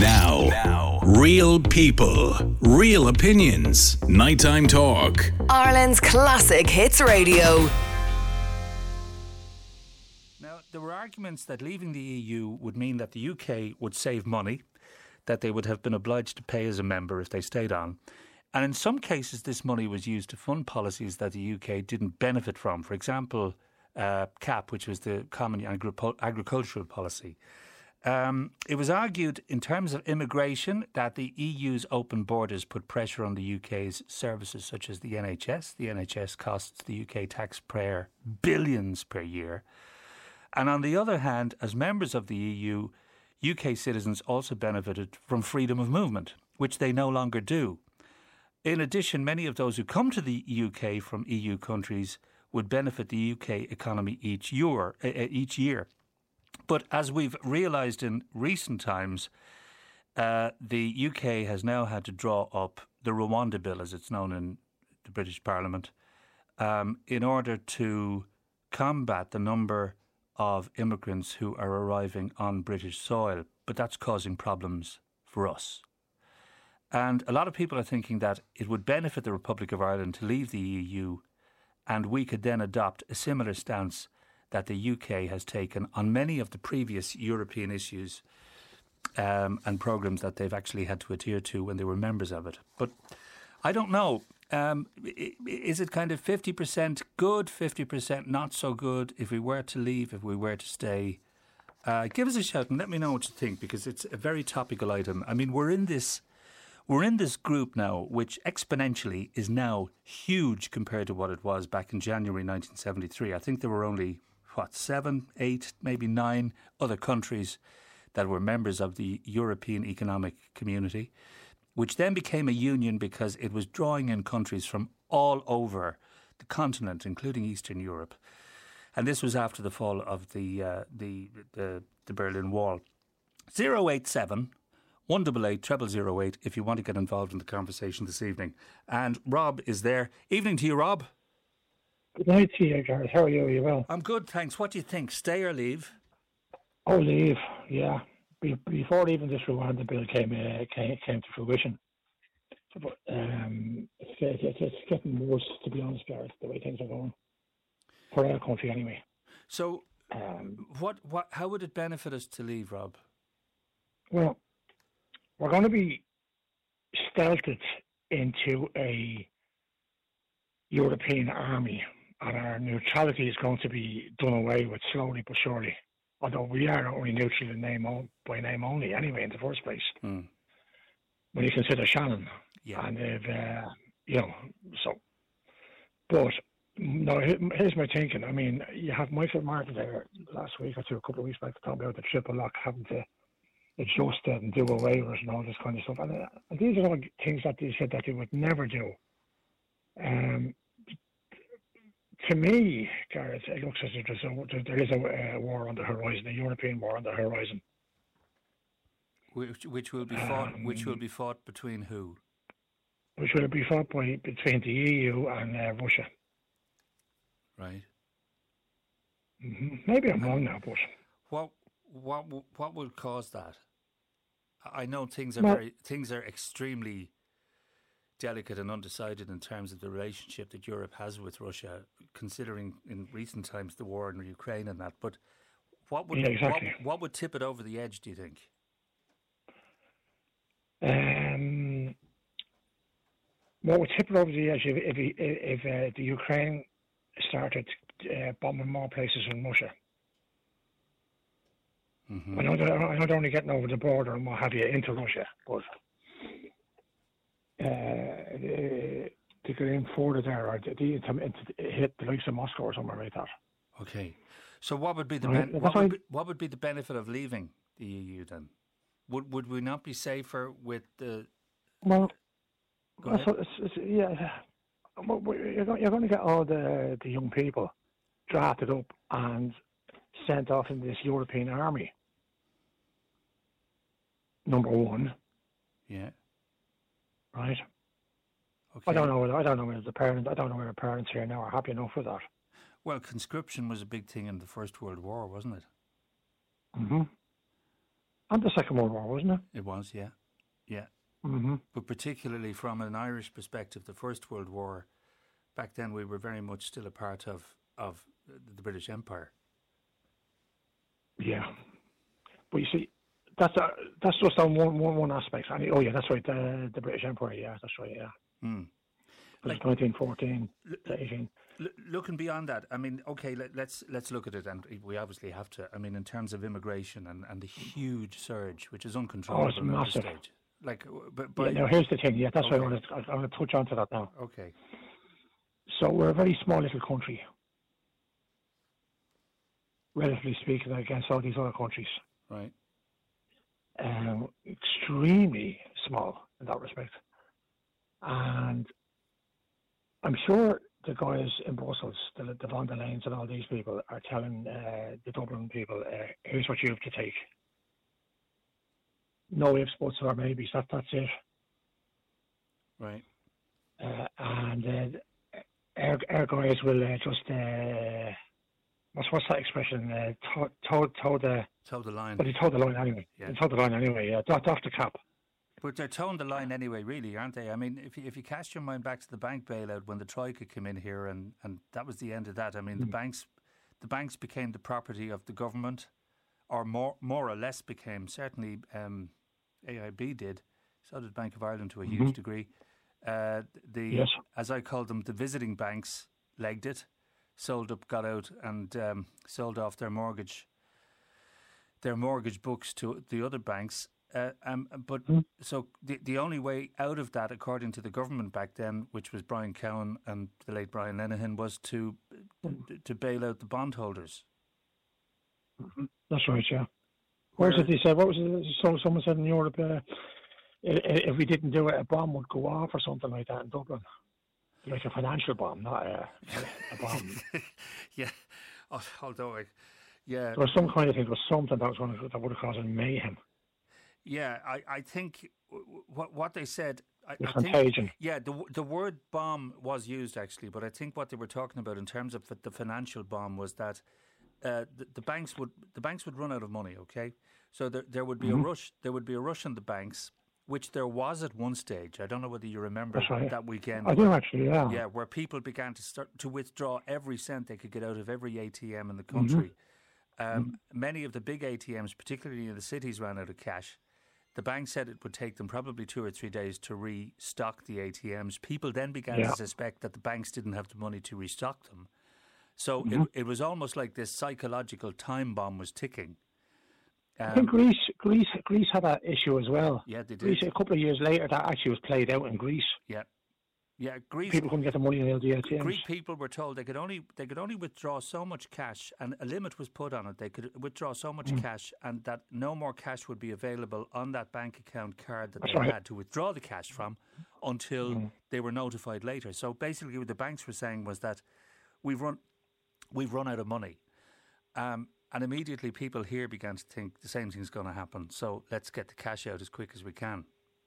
Now. Real people, real opinions. Nighttime talk. Ireland's classic hits radio. Now, there were arguments that leaving the EU would mean that the UK would save money, that they would have been obliged to pay as a member if they stayed on. And in some cases, this money was used to fund policies that the UK didn't benefit from. For example, CAP, which was the Common Agricultural Policy. It was argued in terms of immigration that the EU's open borders put pressure on the UK's services such as the NHS. The NHS costs the UK taxpayer billions per year. And on the other hand, as members of the EU, UK citizens also benefited from freedom of movement, which they no longer do. In addition, many of those who come to the UK from EU countries would benefit the UK economy each year. But as we've realised in recent times, the UK has now had to draw up the Rwanda Bill, as it's known in the British Parliament, in order to combat the number of immigrants who are arriving on British soil. But that's causing problems for us. And a lot of people are thinking that it would benefit the Republic of Ireland to leave the EU, and we could then adopt a similar stance that the UK has taken on many of the previous European issues and programmes that they've actually had to adhere to when they were members of it. But I don't know. Is it kind of 50% good, 50% not so good if we were to leave, if we were to stay? Give us a shout and let me know what you think, because it's a very topical item. I mean, we're in this group now, which exponentially is now huge compared to what it was back in January 1973. I think there were only 7, 8, maybe 9 other countries that were members of the European Economic Community, which then became a union because it was drawing in countries from all over the continent, including Eastern Europe. And this was after the fall of the Berlin Wall. 087 188 0008 if you want to get involved in the conversation this evening. And Rob is there. Evening to you, Rob. Good night to you, Gareth. How are you? Are you well? I'm good, thanks. What do you think? Stay or leave? Oh, leave, yeah. Before even this Rwanda bill came to fruition. But it's getting worse, to be honest, Gareth, the way things are going. For our country, anyway. So, how would it benefit us to leave, Rob? Well, we're going to be stealthed into a European army, and our neutrality is going to be done away with slowly but surely. Although we are only neutral in by name only, anyway, in the first place. When you consider Shannon, yeah, and so. But no, here's my thinking. I mean, you have Michael Martin there last week or two, a couple of weeks back, talking about the triple lock, having to adjust it and do away with it and all this kind of stuff. And these are all things that they said that they would never do. To me, Gareth, it looks as if there is a war on the horizon, a European war on the horizon. Which will be fought. Which will be fought between who? Which will be fought between the EU and Russia. Right. Mm-hmm. Maybe I'm wrong now, but what would cause that? I know things are extremely delicate and undecided in terms of the relationship that Europe has with Russia, considering in recent times the war in Ukraine and that. But what would tip it over the edge, do you think? What would tip it over the edge if the Ukraine started bombing more places in Russia? Mm-hmm. I know they're only getting over the border and what have you into Russia, but to get in further there, or to hit the likes of Moscow or somewhere like that. Okay, so what would be the what would be the benefit of leaving the EU then? Would we not be safer with the? Well, yeah. You're going to get all the young people drafted up and sent off in this European army. Number one. Yeah. Right. Okay. I don't know whether the parents here now are happy enough with that. Well, conscription was a big thing in the First World War, wasn't it? Mm-hmm. And the Second World War, wasn't it? It was, yeah. Yeah. Mm-hmm. But particularly from an Irish perspective, the First World War, back then we were very much still a part of the British Empire. Yeah. But you see, that's just on one aspect. Oh, yeah, that's right, the British Empire, yeah, that's right, yeah. Mm. Like 1914 to 18. Looking beyond that, I mean, okay, let's look at it, and we obviously have to. I mean, in terms of immigration and the huge surge, which is uncontrollable it's at massive. this stage. Like, but Yeah, now here's the thing. Yeah, that's okay. why I want to touch on to that now. Okay. So we're a very small little country, relatively speaking, against all these other countries. Right. Extremely small in that respect. And I'm sure the guys in Brussels, the Von der Leyens and all these people, are telling the Dublin people, here's what you have to take. No ifs, buts, or maybes. That's it. Right. And our guys will just what's that expression? Toe the line. But they toe the line anyway. Yeah. They toe the line anyway. Yeah, off the cap. But they're toeing the line anyway, really, aren't they? I mean, if you cast your mind back to the bank bailout when the Troika came in here, and that was the end of that. I mean, the banks became the property of the government, or more or less became. Certainly, AIB did. So did Bank of Ireland to a huge degree. Yes. As I called them, the visiting banks legged it, sold up, got out, and sold off their mortgage books to the other banks. So the only way out of that, according to the government back then, which was Brian Cowen and the late Brian Lenihan, was to bail out the bondholders. That's right, yeah. Whereas they said, what was it? So someone said in Europe, if we didn't do it, a bomb would go off or something like that in Dublin, like a financial bomb, not a bomb. Yeah, although yeah, there was some kind of thing. There was something that would have caused mayhem. Yeah, I think what they said. I contagion. think, yeah, the word bomb was used actually, but I think what they were talking about in terms of the financial bomb was that the banks would run out of money. Okay, so there would be a rush. There would be a rush on the banks, which there was at one stage. I don't know whether you remember that weekend. I do actually. Yeah. Yeah, where people began to start to withdraw every cent they could get out of every ATM in the country. Many of the big ATMs, particularly in the cities, ran out of cash. The bank said it would take them probably 2 or 3 days to restock the ATMs. People then began to suspect that the banks didn't have the money to restock them. So it was almost like this psychological time bomb was ticking. I think Greece had that issue as well. Yeah, they did. Greece, a couple of years later, that actually was played out in Greece. Yeah. Yeah, Greece. People couldn't get the money out of the ATMs. Greek people were told they could only withdraw so much cash, and a limit was put on it. They could withdraw so much cash, and that no more cash would be available on that bank account card that they had to withdraw the cash from until they were notified later. So basically, what the banks were saying was that we've run out of money, and immediately people here began to think the same thing's going to happen. So let's get the cash out as quick as we can.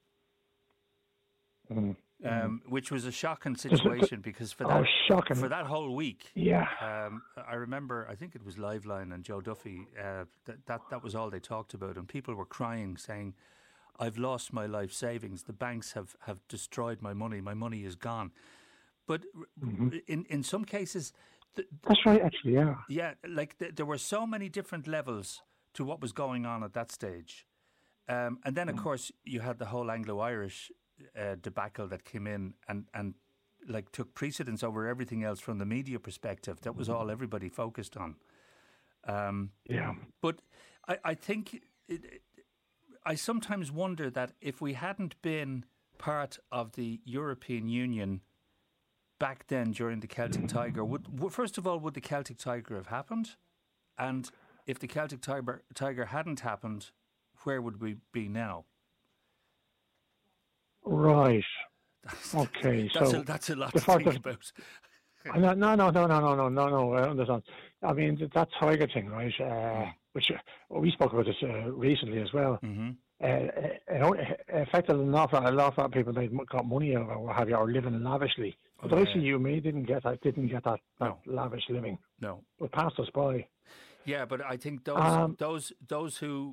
Which was a shocking situation because for that whole week, I remember, I think it was Liveline and Joe Duffy, that was all they talked about, and people were crying, saying, "I've lost my life savings. The banks have destroyed my money. My money is gone." But in some cases, that's right, actually, yeah. Yeah, like there were so many different levels to what was going on at that stage, and then of course you had the whole Anglo-Irish debacle that came in and like took precedence over everything else from the media perspective. That was all everybody focused on. But I think I sometimes wonder that if we hadn't been part of the European Union back then during the Celtic Tiger, first of all, would the Celtic Tiger have happened? And if the Celtic Tiger hadn't happened, where would we be now? Right. Okay. That's a lot to think about. No. I understand. I mean, that Tiger thing, right? Which we spoke about this recently as well. It affected an awful lot of people. They got money out of it, or what have you, or living lavishly. But the likes of you and me didn't get that lavish living. No, it passed us by. Yeah, but I think those who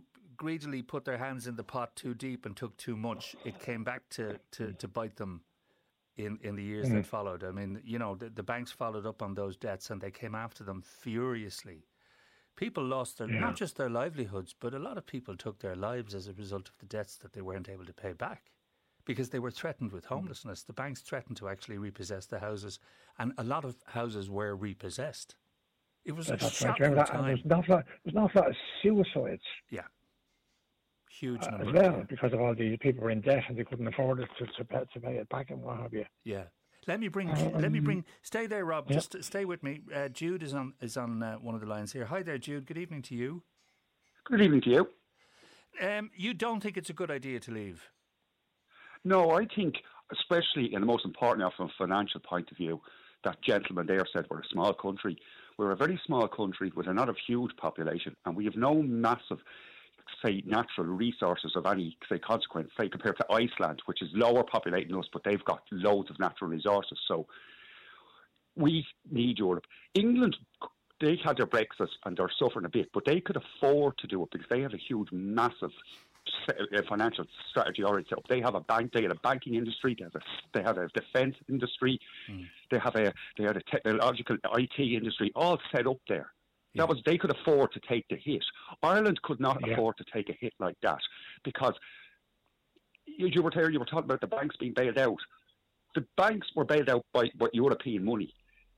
greedily put their hands in the pot too deep and took too much, it came back to bite them in the years that followed. I mean, the banks followed up on those debts and they came after them furiously. People lost not just their livelihoods, but a lot of people took their lives as a result of the debts that they weren't able to pay back because they were threatened with homelessness. The banks threatened to actually repossess the houses, and a lot of houses were repossessed. It was a shocking time. There's not a lot of suicides. Yeah. Huge number. As well, because of all the people were in debt and they couldn't afford it to pay it back and what have you. Yeah. Let me bring. Stay there, Rob. Yeah. Just stay with me. Jude is on one of the lines here. Hi there, Jude. Good evening to you. Good evening to you. You don't think it's a good idea to leave? No, I think, especially, and most importantly, from a financial point of view, that gentleman there said we're a small country. We're a very small country with not a huge population, and we have no massive, say, natural resources of any, say, consequence, say, compared to Iceland, which is lower populated than us, but they've got loads of natural resources. So we need Europe. England, they had their Brexit and they're suffering a bit, but they could afford to do it because they have a huge, massive financial strategy already set up. They have a bank, they have a banking industry, they have a defence industry, they have a technological IT industry all set up there. Yeah. They could afford to take the hit. Ireland could not afford to take a hit like that because you were talking about the banks being bailed out. The banks were bailed out by European money.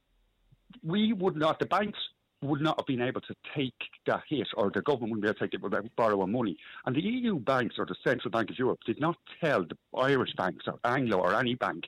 The banks would not have been able to take that hit, or the government wouldn't be able to take it without borrowing money. And the EU banks, or the Central Bank of Europe, did not tell the Irish banks or Anglo or any bank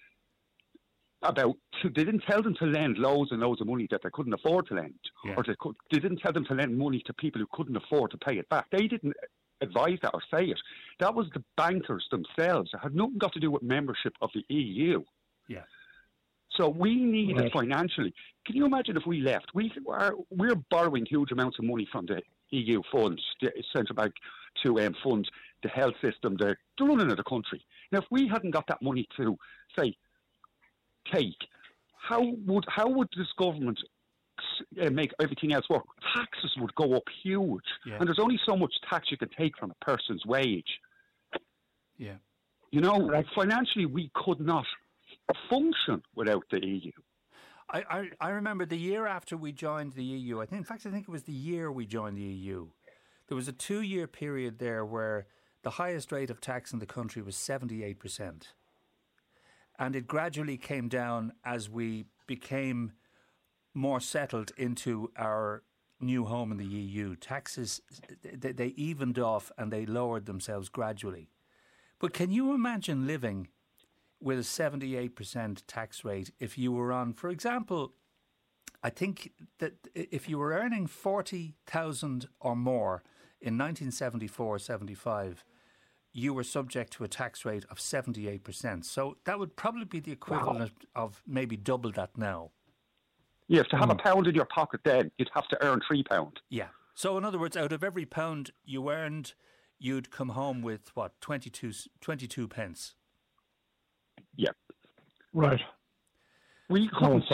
they didn't tell them to lend loads and loads of money that they couldn't afford to lend, or they didn't tell them to lend money to people who couldn't afford to pay it back. They didn't advise that or say it. That was the bankers themselves. It had nothing got to do with membership of the EU. Yeah. So we need it financially. Can you imagine if we left? We're borrowing huge amounts of money from the EU funds, the central bank, to fund the health system, the running of the country. Now, if we hadn't got that money to, say, take, how would this government make everything else work? Taxes would go up huge, and there's only so much tax you can take from a person's wage. Yeah, financially we could not function without the EU. I remember the year after we joined the EU. I think it was the year we joined the EU. There was a 2-year period there where the highest rate of tax in the country was 78%. And it gradually came down as we became more settled into our new home in the EU. Taxes, they evened off and they lowered themselves gradually. But can you imagine living with a 78% tax rate if you were on, for example, I think that if you were earning 40,000 or more in 1974-75, you were subject to a tax rate of 78%. So that would probably be the equivalent of maybe double that now. Yes, to have a pound in your pocket then, you'd have to earn £3. Yeah. So in other words, out of every pound you earned, you'd come home with, 22 pence? Yeah. Right. We couldn't...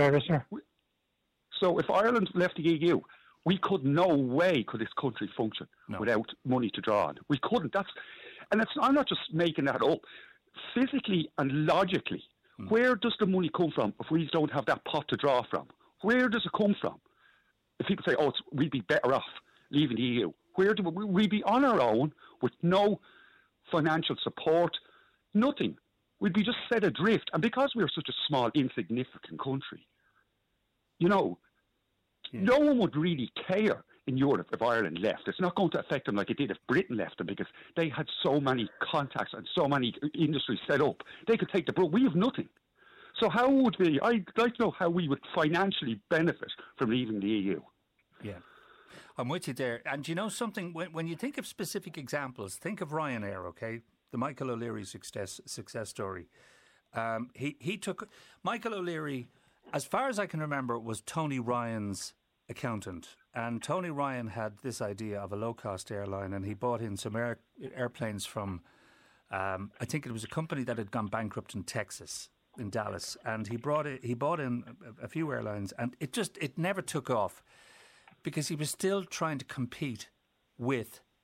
So if Ireland left the EU, no way could this country function without money to draw on. We couldn't. I'm not just making that up. Physically and logically, where does the money come from if we don't have that pot to draw from? Where does it come from? If people say, we'd be better off leaving the EU, we'd be on our own with no financial support, nothing. We'd be just set adrift. And because we're such a small, insignificant country, no one would really care in Europe if Ireland left. It's not going to affect them like it did if Britain left them because they had so many contacts and so many industries set up. They could take the brunt. We have nothing. So I'd like to know how we would financially benefit from leaving the EU. Yeah, I'm with you there. And you know something, when you think of specific examples, think of Ryanair, okay? The Michael O'Leary success story. He took... Michael O'Leary, as far as I can remember, was Tony Ryan's accountant. And Tony Ryan had this idea of a low-cost airline, and he bought in some airplanes from, I think it was a company that had gone bankrupt in Texas, in Dallas. And he bought in a few airlines, and it never took off because he was still trying to compete with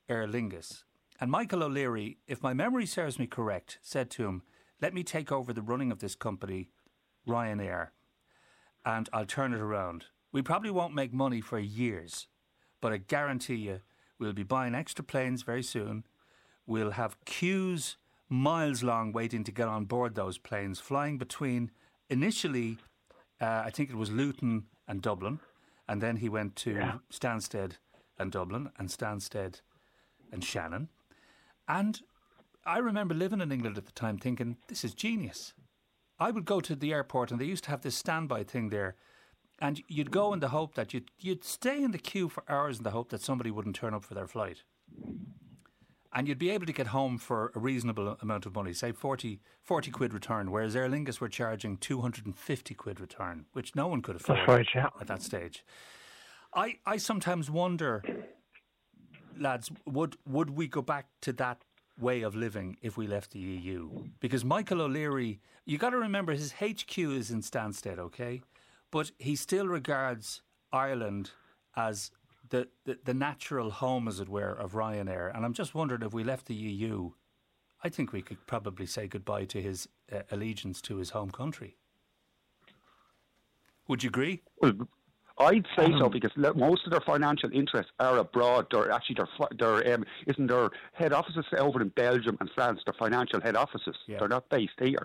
Aer Lingus. And Michael O'Leary, if my memory serves me correct, said to him, let me take over the running of this company, Ryanair, and I'll turn it around. We probably won't make money for years, but I guarantee you we'll be buying extra planes very soon. We'll have queues miles long waiting to get on board those planes, flying between initially, I think it was Luton and Dublin, and then he went to Stansted and Dublin, and Stansted and Shannon. And I remember living in England at the time thinking, this is genius. I would go to the airport and they used to have this standby thing there, and you'd go in the hope that you'd stay in the queue for hours in the hope that somebody wouldn't turn up for their flight. And you'd be able to get home for a reasonable amount of money, say 40 quid return, whereas Aer Lingus were charging 250 quid return, which no one could afford at that stage. I sometimes wonder, lads, would we go back to that way of living if we left the EU? Because Michael O'Leary, you got to remember his HQ is in Stansted, okay? But he still regards Ireland as the natural home, as it were, of Ryanair. And I'm just wondering, if we left the EU, I think we could probably say goodbye to his allegiance to his home country. Would you agree? Well, I'd say so, because most of their financial interests are abroad. Isn't their head offices over in Belgium and France? Their financial head offices. Yeah. They're not based here.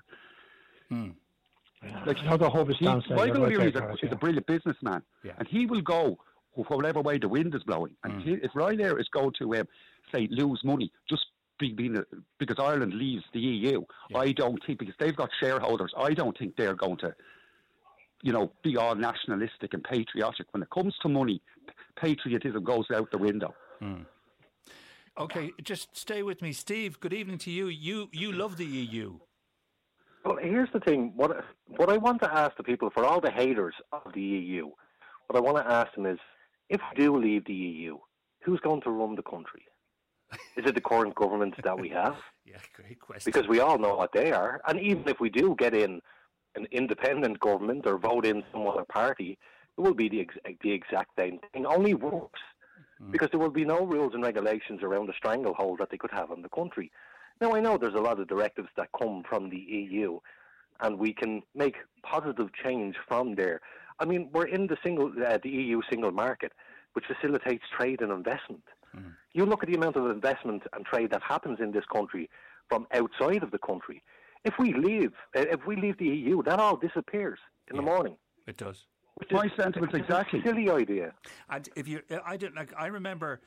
Like, the hub is Michael O'Leary is a brilliant businessman, and he will go whatever way the wind is blowing. And if Ryanair is going to say lose money just because Ireland leaves the EU, I don't think, because they've got shareholders, I don't think they're going to, be all nationalistic and patriotic. When it comes to money, patriotism goes out the window. Okay, just stay with me. Steve, good evening to you. You love the EU. Well, here's the thing. What I want to ask the people, for all the haters of the EU, what I want to ask them is, if we do leave the EU, who's going to run the country? Is it the current government that we have? Yeah, great question. Because we all know what they are. And even if we do get in an independent government or vote in some other party, it will be the exact same thing, only worse. Because there will be no rules and regulations around the stranglehold that they could have on the country. Now, I know there's a lot of directives that come from the EU, and we can make positive change from there. I mean, we're in the EU single market, which facilitates trade and investment. You look at the amount of investment and trade that happens in this country from outside of the country. If we leave the EU, that all disappears in the morning. It does. My sentiments exactly. It's a silly idea. And if I remember.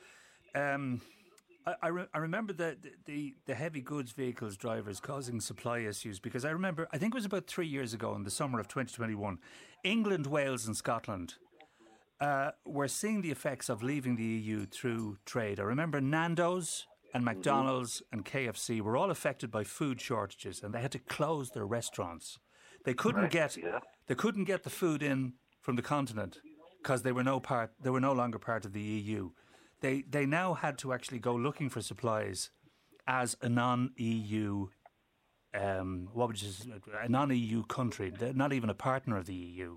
I remember the heavy goods vehicles drivers causing supply issues, because I think it was about 3 years ago in the summer of 2021, England, Wales and Scotland were seeing the effects of leaving the EU through trade. I remember Nando's and McDonald's and KFC were all affected by food shortages, and they had to close their restaurants. They couldn't get the food in from the continent because they were no longer part of the EU. They now had to actually go looking for supplies as a non-EU, a non-EU country, not even a partner of the EU.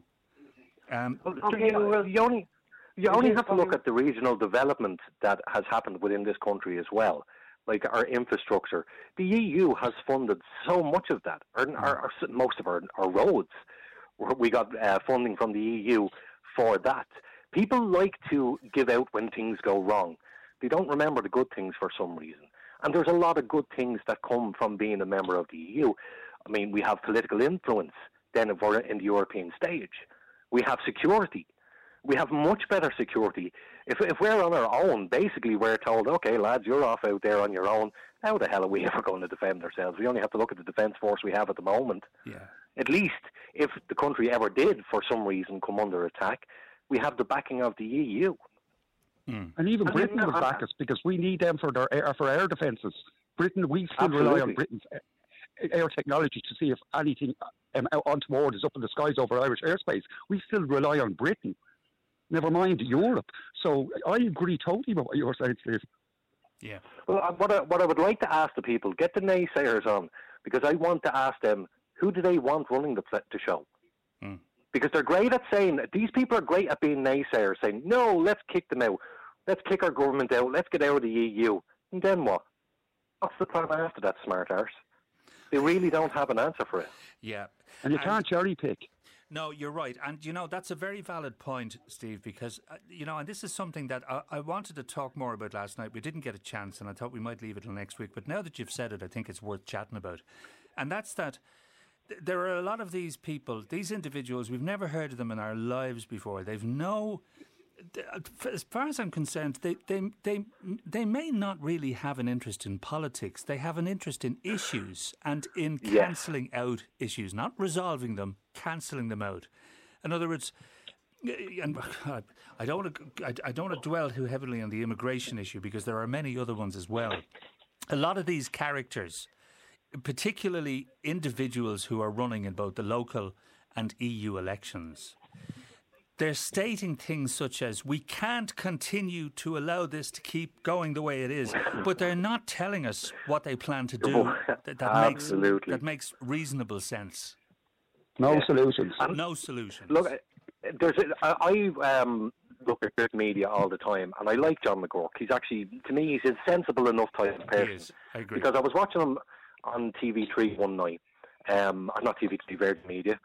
Well, you only have to look at the regional development that has happened within this country as well, like our infrastructure. The EU has funded so much of that, most of our roads. We got funding from the EU for that. People like to give out when things go wrong. They don't remember the good things for some reason. And there's a lot of good things that come from being a member of the EU. I mean, we have political influence than if we're in the European stage. We have security. We have much better security. If we're on our own, basically we're told, okay, lads, you're off out there on your own. How the hell are we ever going to defend ourselves? We only have to look at the defence force we have at the moment. Yeah. At least if the country ever did, for some reason, come under attack, we have the backing of the EU. And even Britain would back us, because we need them for air defences. Britain, we still rely on Britain's air technology to see if anything untoward is up in the skies over Irish airspace. We still rely on Britain, never mind Europe. So I agree totally with what you're saying, Steve. Yeah. Well, what I would like to ask the people, get the naysayers on, because I want to ask them, who do they want running the show? Because they're great at saying, these people are great at being naysayers, saying, no, let's kick them out. Let's kick our government out. Let's get out of the EU. And then what? What's the plan after that, smart arse? They really don't have an answer for it. Yeah. And you can't cherry pick. No, you're right. And, that's a very valid point, Steve, because, and this is something that I wanted to talk more about last night. We didn't get a chance, and I thought we might leave it till next week. But now that you've said it, I think it's worth chatting about. And that's that there are a lot of these people, these individuals, we've never heard of them in our lives before. They've as far as I'm concerned, they may not really have an interest in politics. They have an interest in issues and in cancelling out issues, not resolving them, cancelling them out. In other words, and I don't want to dwell too heavily on the immigration issue because there are many other ones as well. A lot of these characters, particularly individuals who are running in both the local and EU elections, they're stating things such as, we can't continue to allow this to keep going the way it is, but they're not telling us what they plan to do that makes reasonable sense. No solutions. No solutions. Look, I look at good media all the time, and I like John McGurk. He's actually, to me, he's a sensible enough type of person. He is. I agree. Because I was watching him on TV3 one night, not TV3, Virgin Media,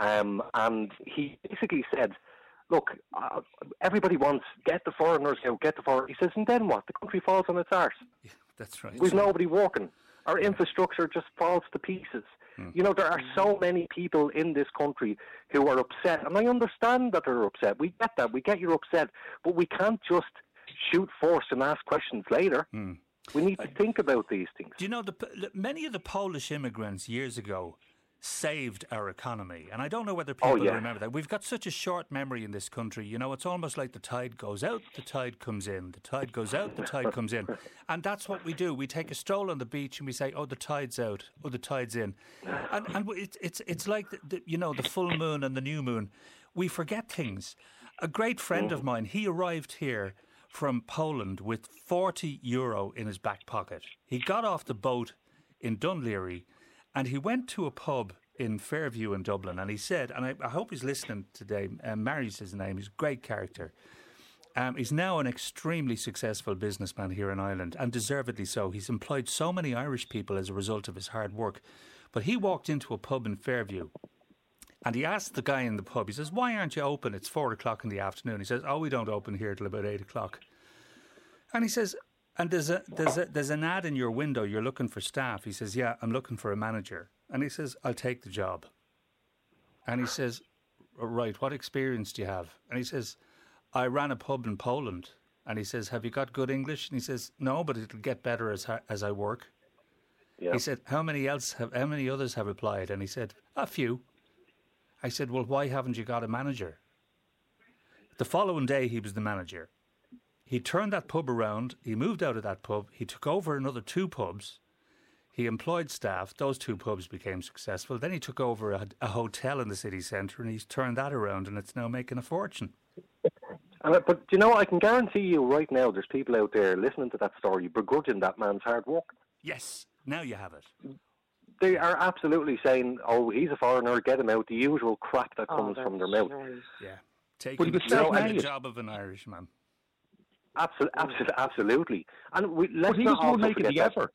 and he basically said, look, everybody wants, get the foreigners out, get the foreigners. He says, and then what? The country falls on its arse. Yeah, that's right. We've nobody working. Our infrastructure just falls to pieces. There are so many people in this country who are upset, and I understand that they're upset. We get that. We get you're upset, but we can't just shoot first and ask questions later. We need to think about these things. Do you know, many of the Polish immigrants years ago saved our economy, and I don't know whether people remember that. We've got such a short memory in this country. It's almost like the tide goes out, the tide comes in, the tide goes out, the tide comes in, and that's what we do. We take a stroll on the beach and we say, oh, the tide's out, oh, the tide's in, and it's like the full moon and the new moon. We forget things. A great friend of mine, he arrived here from Poland with €40 in his back pocket. He got off the boat in Dunleary and he went to a pub in Fairview in Dublin, and he said, and I hope he's listening today, Mary's his name, he's a great character. He's now an extremely successful businessman here in Ireland, and deservedly so. He's employed so many Irish people as a result of his hard work. But he walked into a pub in Fairview, and he asked the guy in the pub, he says, why aren't you open? It's 4 o'clock in the afternoon. He says, oh, we don't open here till about 8 o'clock. And he says, and there's an ad in your window, you're looking for staff. He says, yeah, I'm looking for a manager. And he says, I'll take the job. And he says, right, what experience do you have? And he says, I ran a pub in Poland. And he says, have you got good English? And he says, no, but it'll get better as I work. Yeah. He said, how many others have applied? And he said, a few. I said, well, why haven't you got a manager? The following day, he was the manager. He turned that pub around. He moved out of that pub. He took over another 2 pubs. He employed staff. Those 2 pubs became successful. Then he took over a hotel in the city centre, and he's turned that around, and it's now making a fortune. But I can guarantee you right now, there's people out there listening to that story, begrudging that man's hard work. Yes, now you have it. They are absolutely saying, oh, he's a foreigner, get him out, the usual crap that comes from their mouth. Right. Yeah, taking the job of an Irishman. Absolutely. And let's he was not making the effort.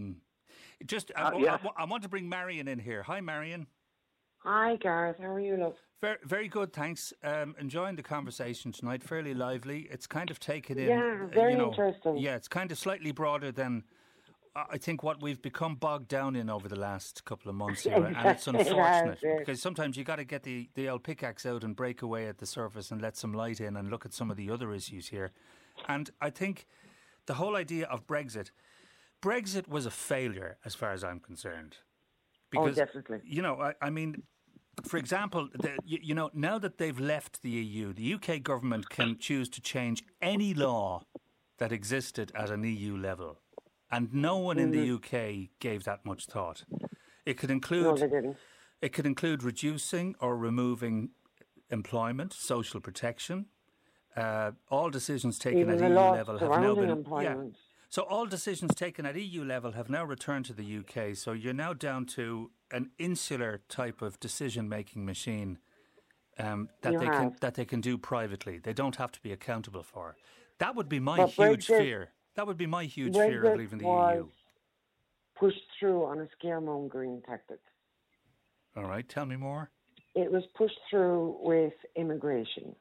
I want to bring Marion in here. Hi, Marion. Hi, Gareth. How are you, love? Very, very good, thanks. Enjoying the conversation tonight. Fairly lively. It's kind of taken in. Yeah, very interesting. Yeah, it's kind of slightly broader than I think what we've become bogged down in over the last couple of months here, and it's unfortunate because sometimes you got to get the old pickaxe out and break away at the surface and let some light in and look at some of the other issues here. And I think the whole idea of Brexit was a failure as far as I'm concerned. Because, definitely. I mean, for example, now that they've left the EU, the UK government can choose to change any law that existed at an EU level. And no one in the UK gave that much thought. It could include No, they didn't. It could include reducing or removing employment, social protection. All decisions taken at EU level have now been So all decisions taken at EU level have now returned to the UK. So you're now down to an insular type of decision-making machine that they can do privately. They don't have to be accountable for. That would be my But huge Brexit- fear. That would be my huge fear of Brexit leaving the was EU. pushed through on a scaremongering tactic. All right, tell me more. It was pushed through with immigration.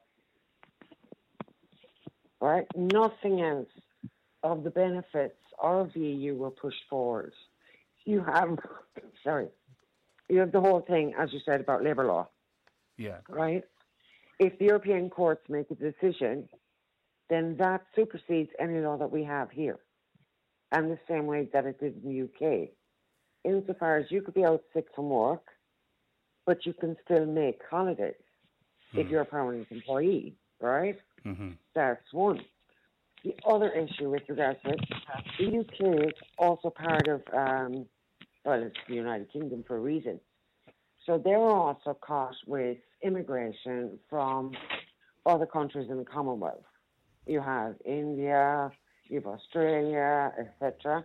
Right? Nothing else of the benefits of the EU were pushed forward. You have, you have the whole thing, as you said, about labour law. Yeah. Right? If the European courts make a decision, then that supersedes any law that we have here. And the same way that it did in the UK. Insofar as you could be out sick from work, but you can still make holidays if you're a permanent employee, right? Mm-hmm. That's one. The other issue with regards to it, the UK is also part of, it's the United Kingdom for a reason. So they were also caught with immigration from other countries in the Commonwealth. You have India, you have Australia, etc.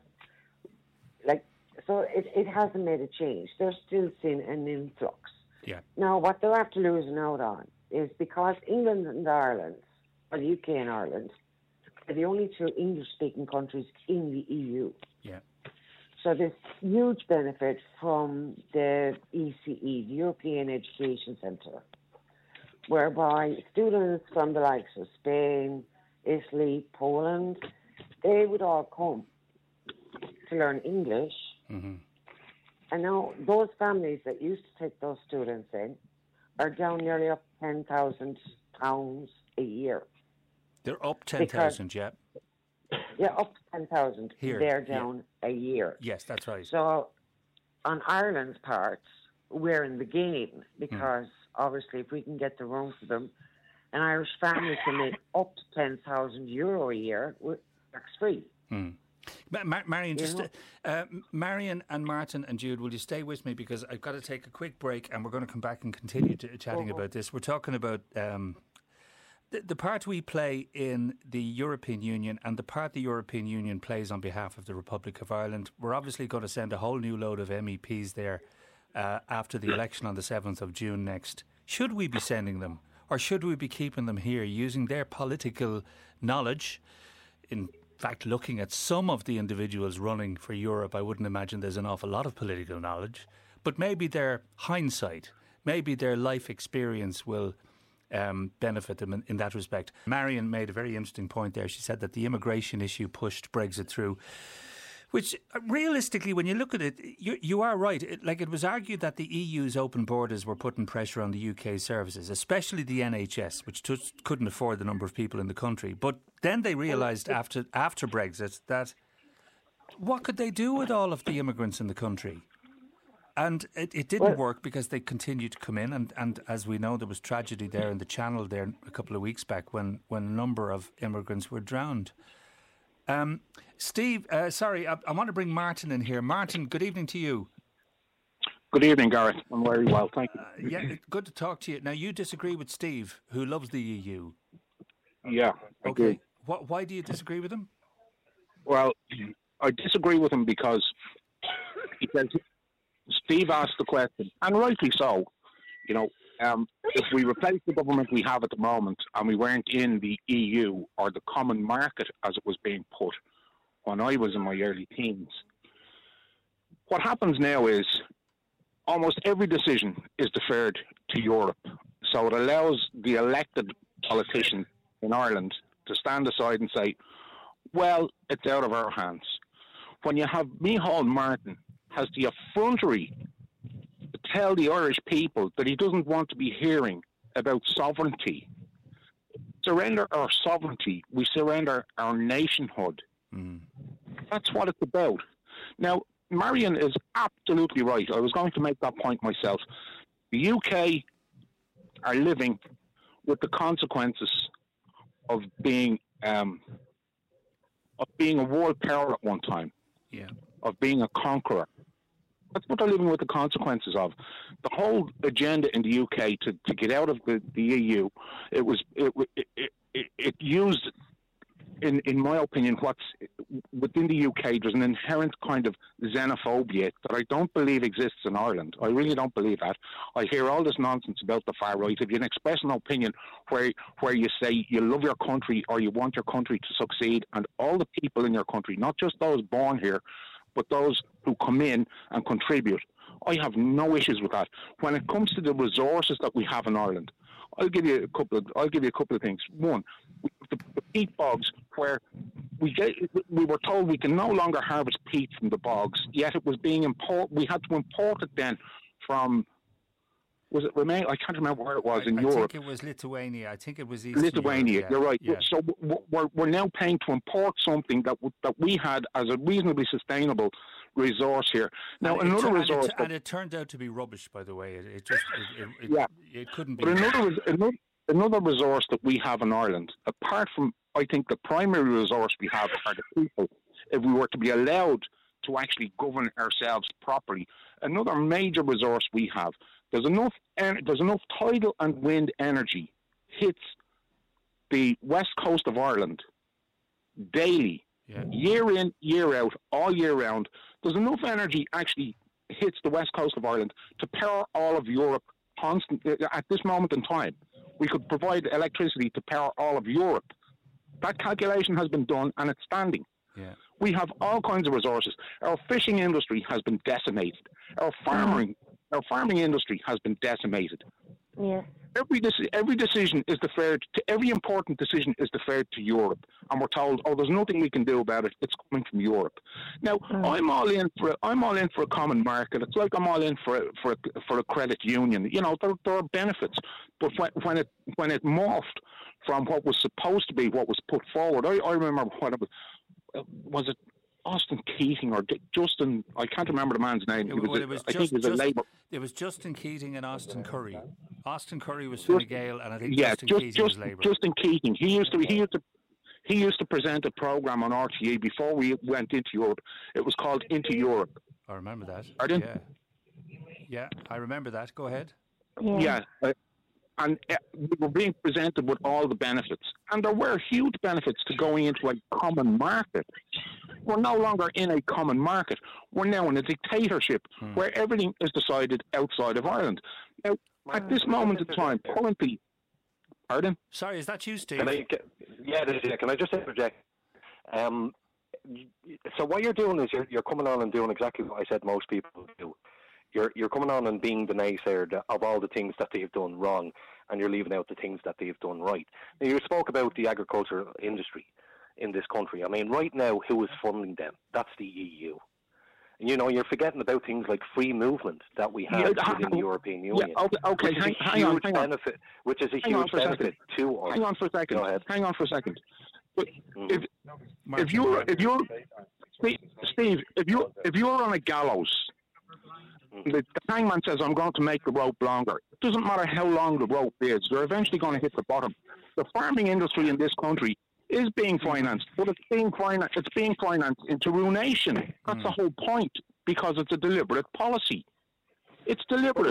So it hasn't made a change. They're still seeing an influx. Yeah. Now, what they're after losing out on is because England and Ireland, or the UK and Ireland, are the only two English-speaking countries in the EU. Yeah. So there's huge benefit from the ECE, the European Education Centre, whereby students from the likes of Spain, Italy, Poland, they would all come to learn English. Mm-hmm. And now those families that used to take those students in are down nearly up £10,000 a year. They're up 10,000, yeah. Yeah, up to 10,000. Here, They're down a year. Yes, that's right. So on Ireland's part, we're in the game because obviously if we can get the room for them, an Irish family can make up to €10,000 a year with tax-free. Marion, Marion and Martin and Jude, will you stay with me because I've got to take a quick break and we're going to come back and continue chatting about this. We're talking about the part we play in the European Union and the part the European Union plays on behalf of the Republic of Ireland. We're obviously going to send a whole new load of MEPs there after the election on the 7th of June next. Should we be sending them or should we be keeping them here using their political knowledge? In fact, looking at some of the individuals running for Europe, I wouldn't imagine there's an awful lot of political knowledge, but maybe their hindsight, maybe their life experience will benefit them in that respect. Marion made a very interesting point there. She said that the immigration issue pushed Brexit through, which realistically, when you look at it, you are right. It was argued that the EU's open borders were putting pressure on the UK services, especially the NHS, which couldn't afford the number of people in the country. But then they realised after Brexit that what could they do with all of the immigrants in the country? And it didn't work because they continued to come in. And as we know, there was tragedy there in the Channel there a couple of weeks back when a number of immigrants were drowned. Steve, sorry, I want to bring Martin in here. Martin, good evening to you. Good evening, Gareth. I'm very well, thank you. Yeah, good to talk to you. Now, you disagree with Steve, who loves the EU. Yeah, I do. Why do you disagree with him? Well, I disagree with him because Steve asked the question, and rightly so, if we replace the government we have at the moment and we weren't in the EU or the common market as it was being put when I was in my early teens, what happens now is almost every decision is deferred to Europe. So it allows the elected politicians in Ireland to stand aside and say, well, it's out of our hands. When you have Micheál Martin has the effrontery to tell the Irish people that he doesn't want to be hearing about sovereignty. Surrender our sovereignty. We surrender our nationhood. That's what it's about. Now, Marion is absolutely right. I was going to make that point myself. The UK are living with the consequences of being a world power at one time, of being a conqueror. That's what they're living with the consequences of. The whole agenda in the UK to get out of the EU, it in my opinion, what's within the UK, there's an inherent kind of xenophobia that I don't believe exists in Ireland. I really don't believe that. I hear all this nonsense about the far right. If you can express an opinion where you say you love your country or you want your country to succeed, and all the people in your country, not just those born here, but those who come in and contribute, I have no issues with that. When it comes to the resources that we have in Ireland, I'll give you a couple of things. One, the peat bogs, where we were told we can no longer harvest peat from the bogs, yet it was being imported. We had to import it then from, was it Romania? I can't remember where it was in Europe. I think it was Lithuania. I think it was Eastern Lithuania. Europe, You're right. Yeah. So we're now paying to import something that we had as a reasonably sustainable resource here. Now it turned out to be rubbish, by the way. It couldn't be. But another resource that we have in Ireland, apart from, I think, the primary resource we have are the people. If we were to be allowed to actually govern ourselves properly, another major resource we have, there's enough tidal and wind energy hits the west coast of Ireland daily, year in, year out, all year round. There's enough energy actually hits the west coast of Ireland to power all of Europe constantly. At this moment in time, we could provide electricity to power all of Europe. That calculation has been done and it's standing. Yeah. We have all kinds of resources. Our fishing industry has been decimated. Our farming industry has been decimated. Yeah. Every decision is deferred to, every important decision is deferred to Europe, and we're told, oh, there's nothing we can do about it. It's coming from Europe. Now, I'm all in for a common market. It's like I'm all in for a credit union. You know, there are benefits, but when it morphed from what was supposed to be what was put forward, I remember what it was it Austin Keating or Justin? I can't remember the man's name. I think it was a Labour. It was Justin Keating and Austin Curry. Austin Curry was Fine Gael, and I think Justin Keating was Labour. Justin Keating. He used to present a programme on RTE before we went into Europe. It was called Into Europe. I remember that. Pardon? Yeah, I remember that. Go ahead. Yeah. And we were being presented with all the benefits. And there were huge benefits to going into a common market. We're no longer in a common market. We're now in a dictatorship where everything is decided outside of Ireland. Now, at this moment in time, currently... Pardon? Sorry, is that you, Steve? Can I just interject? So what you're doing is you're coming on and doing exactly what I said most people do. You're coming on and being the naysayer of all the things that they've done wrong, and you're leaving out the things that they've done right. Now, you spoke about the agricultural industry in this country. I mean, right now, who is funding them? That's the EU. And, you know, you're forgetting about things like free movement that we have within the European Union. Yeah, okay, hang on. Which is a huge benefit to us. Hang on for a second. Go ahead. Hang on for a second. But if you're Steve, if you're on a gallows, the hangman says, I'm going to make the rope longer. It doesn't matter how long the rope is. You're eventually going to hit the bottom. The farming industry in this country is being financed, but it's being financed into ruination. That's the whole point, because it's a deliberate policy. It's deliberate.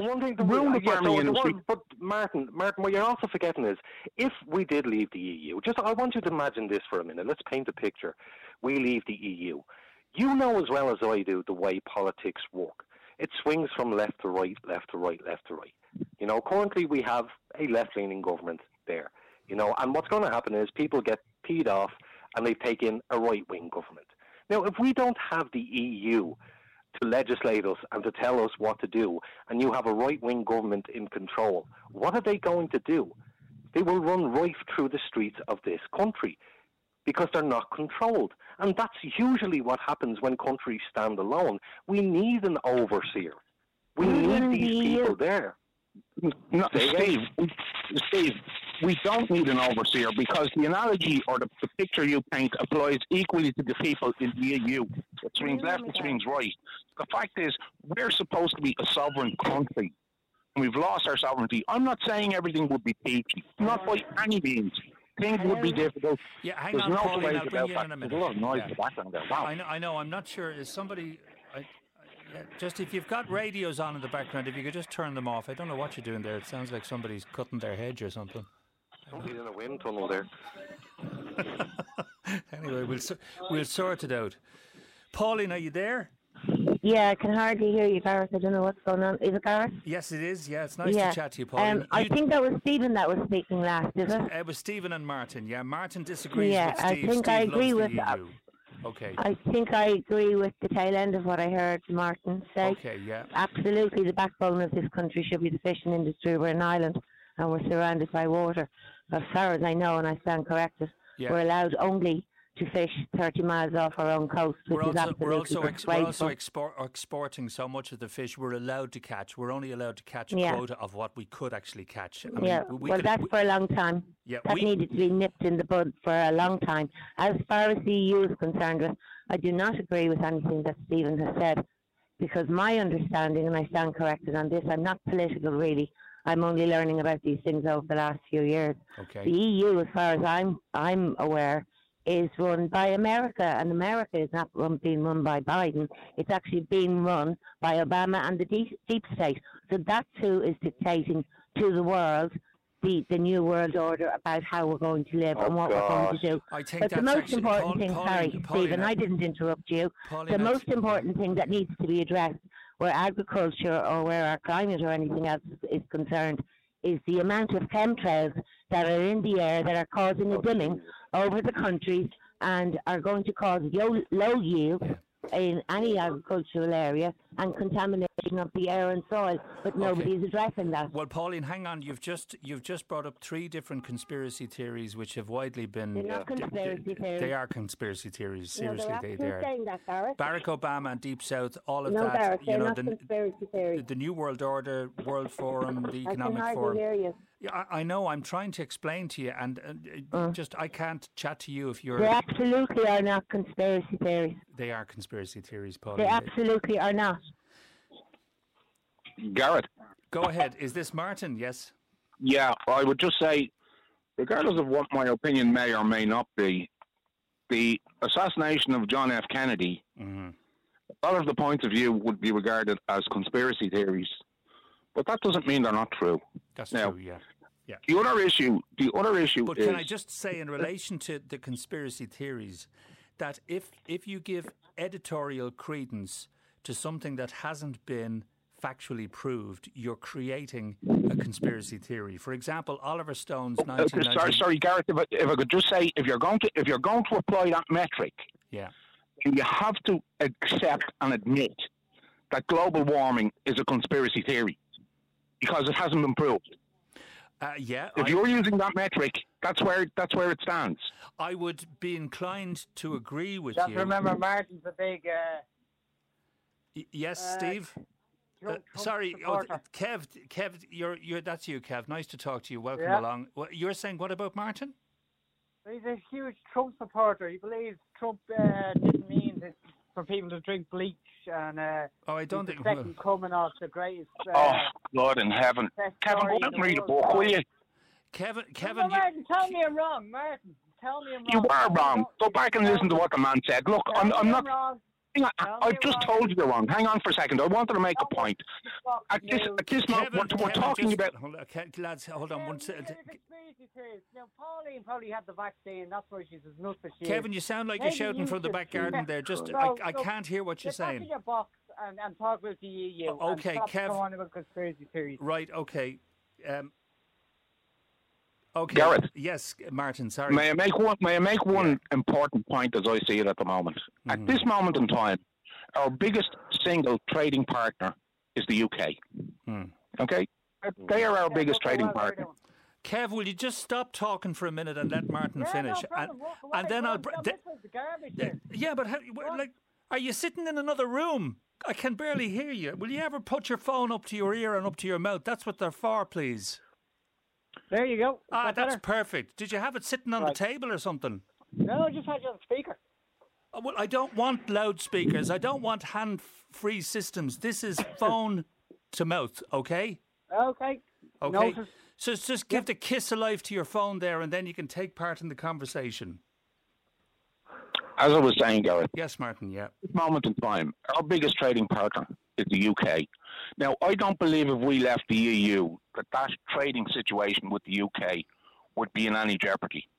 But Martin, what you're also forgetting is, if we did leave the EU, I want you to imagine this for a minute. Let's paint a picture. We leave the EU. You know as well as I do the way politics work. It swings from left to right, left to right, left to right. You know, currently we have a left-leaning government there. You know, and what's going to happen is people get peed off and they take in a right-wing government. Now, if we don't have the EU to legislate us and to tell us what to do, and you have a right-wing government in control, what are they going to do? They will run right through the streets of this country because they're not controlled. And that's usually what happens when countries stand alone. We need an overseer. We need these people there. No, Steve, we don't need an overseer, because the analogy or the picture you paint applies equally to the people in the EU. It swings left, it swings right. The fact is, we're supposed to be a sovereign country, and we've lost our sovereignty. I'm not saying everything would be peachy, not by any means. Things would be difficult. Yeah, hang There's on, no Pauline, ways I'll bring you about in a that. minute. There's a lot of noise in the background there. Wow. I know, I'm not sure. Is somebody... just if you've got radios on in the background, if you could just turn them off. I don't know what you're doing there. It sounds like somebody's cutting their hedge or something. Somebody's in a wind tunnel there. Anyway, we'll sort it out. Pauline, are you there? Yeah, I can hardly hear you, Gareth. I don't know what's going on. Is it Gareth? Yes, it is. Yeah, it's nice to chat to you, Pauline. I think that was Stephen that was speaking last, is it? It was Stephen and Martin. Yeah, Martin disagrees with Steve. I think I agree with that. Okay. I think I agree with the tail end of what I heard Martin say. Okay, yeah. Absolutely, the backbone of this country should be the fishing industry. We're an island and we're surrounded by water. As far as I know, and I stand corrected, we're allowed only to fish 30 miles off our own coast, which is absolutely we're also exporting so much of the fish we're allowed to catch. We're only allowed to catch a quota of what we could actually catch. I mean, that's for a long time. Yeah, that needed to be nipped in the bud for a long time. As far as the EU is concerned, I do not agree with anything that Stephen has said, because my understanding, and I stand corrected on this, I'm not political really. I'm only learning about these things over the last few years. Okay. The EU, as far as I'm aware, is run by America, and America is not being run by Biden. It's actually being run by Obama and the deep state. So that's who is dictating to the world the new world order about how we're going to live and what we're going to do. But the most important thing, Stephen, I didn't interrupt you. The most important thing that needs to be addressed where agriculture or where our climate or anything else is concerned is the amount of chemtrails that are in the air that are causing a dimming over the countries and are going to cause low yield in any agricultural area and contamination of the air and soil, but nobody is addressing that. Well, Pauline, hang on. You've just brought up 3 different conspiracy theories which have widely been... They're not conspiracy theories. They are conspiracy theories. Seriously, they are. Saying that, Gareth. Barack Obama and Deep South, all of that. Gareth, they're not conspiracy theories. The New World Order, World Forum, the Economic Forum. I can hardly hear you. Yeah, I know. I'm trying to explain to you, and I can't chat to you if you're... They absolutely are not conspiracy theories. They are conspiracy theories, Paul. They absolutely are not. Gareth. Go ahead. Is this Martin? Yes? Yeah, I would just say, regardless of what my opinion may or may not be, the assassination of John F. Kennedy, a lot of the points of view would be regarded as conspiracy theories. But that doesn't mean they're not true. That's true, yeah. The other issue But is... can I just say, in relation to the conspiracy theories, that if you give editorial credence to something that hasn't been factually proved, you're creating a conspiracy theory. For example, Oliver Stone's 1990... Sorry, Gareth, if I could just say, if you're going to apply that metric, you have to accept and admit that global warming is a conspiracy theory, because it hasn't been proved. If you're using that metric, that's where it stands. I would be inclined to agree with Just you. Remember, Martin's a big... yes, Steve? Sorry, Kev, that's you, Kev. Nice to talk to you. Welcome along. You're saying what about Martin? He's a huge Trump supporter. He believes Trump didn't mean for people to drink bleach, and I don't think the second coming of the greatest. Lord in heaven, Kevin, go and read a book, will you? Kevin, Martin, tell me I'm wrong, Martin. Tell me I'm wrong. You are wrong. Go back and listen to what the man said. Look, I'm not. Wrong. I've just told you you're wrong. Hang on for a second. I wanted to make a point. At this moment, we're talking about... Lads, hold on one second. Now, Pauline probably had the vaccine. That's why she's as nuts as she Kevin, is. you sound like you're shouting from the back garden there. I can't hear what you're saying. Get back in your box and talk about the EU. Okay, and Kev. Go on about conspiracy theories. Right, okay. Okay. Gareth. Yes, Martin, sorry. May I make one important point as I see it at the moment? At this moment in time, our biggest single trading partner is the UK. Okay? They are our biggest trading partner. Kev, will you just stop talking for a minute and let Martin finish? And then I'll... Yeah, but are you sitting in another room? I can barely hear you. Will you ever put your phone up to your ear and up to your mouth? That's what they're for, please. There you go. That's perfect. Did you have it sitting on the table or something? No, I just had you on speaker. Well, I don't want loudspeakers. I don't want hand-free systems. This is phone to mouth, okay? Okay. Notice. So just give the kiss of life to your phone there, and then you can take part in the conversation. As I was saying, Gareth. Yes, Martin, yeah. At this moment in time, our biggest trading partner is the UK. Now, I don't believe if we left the EU that trading situation with the UK would be in any jeopardy.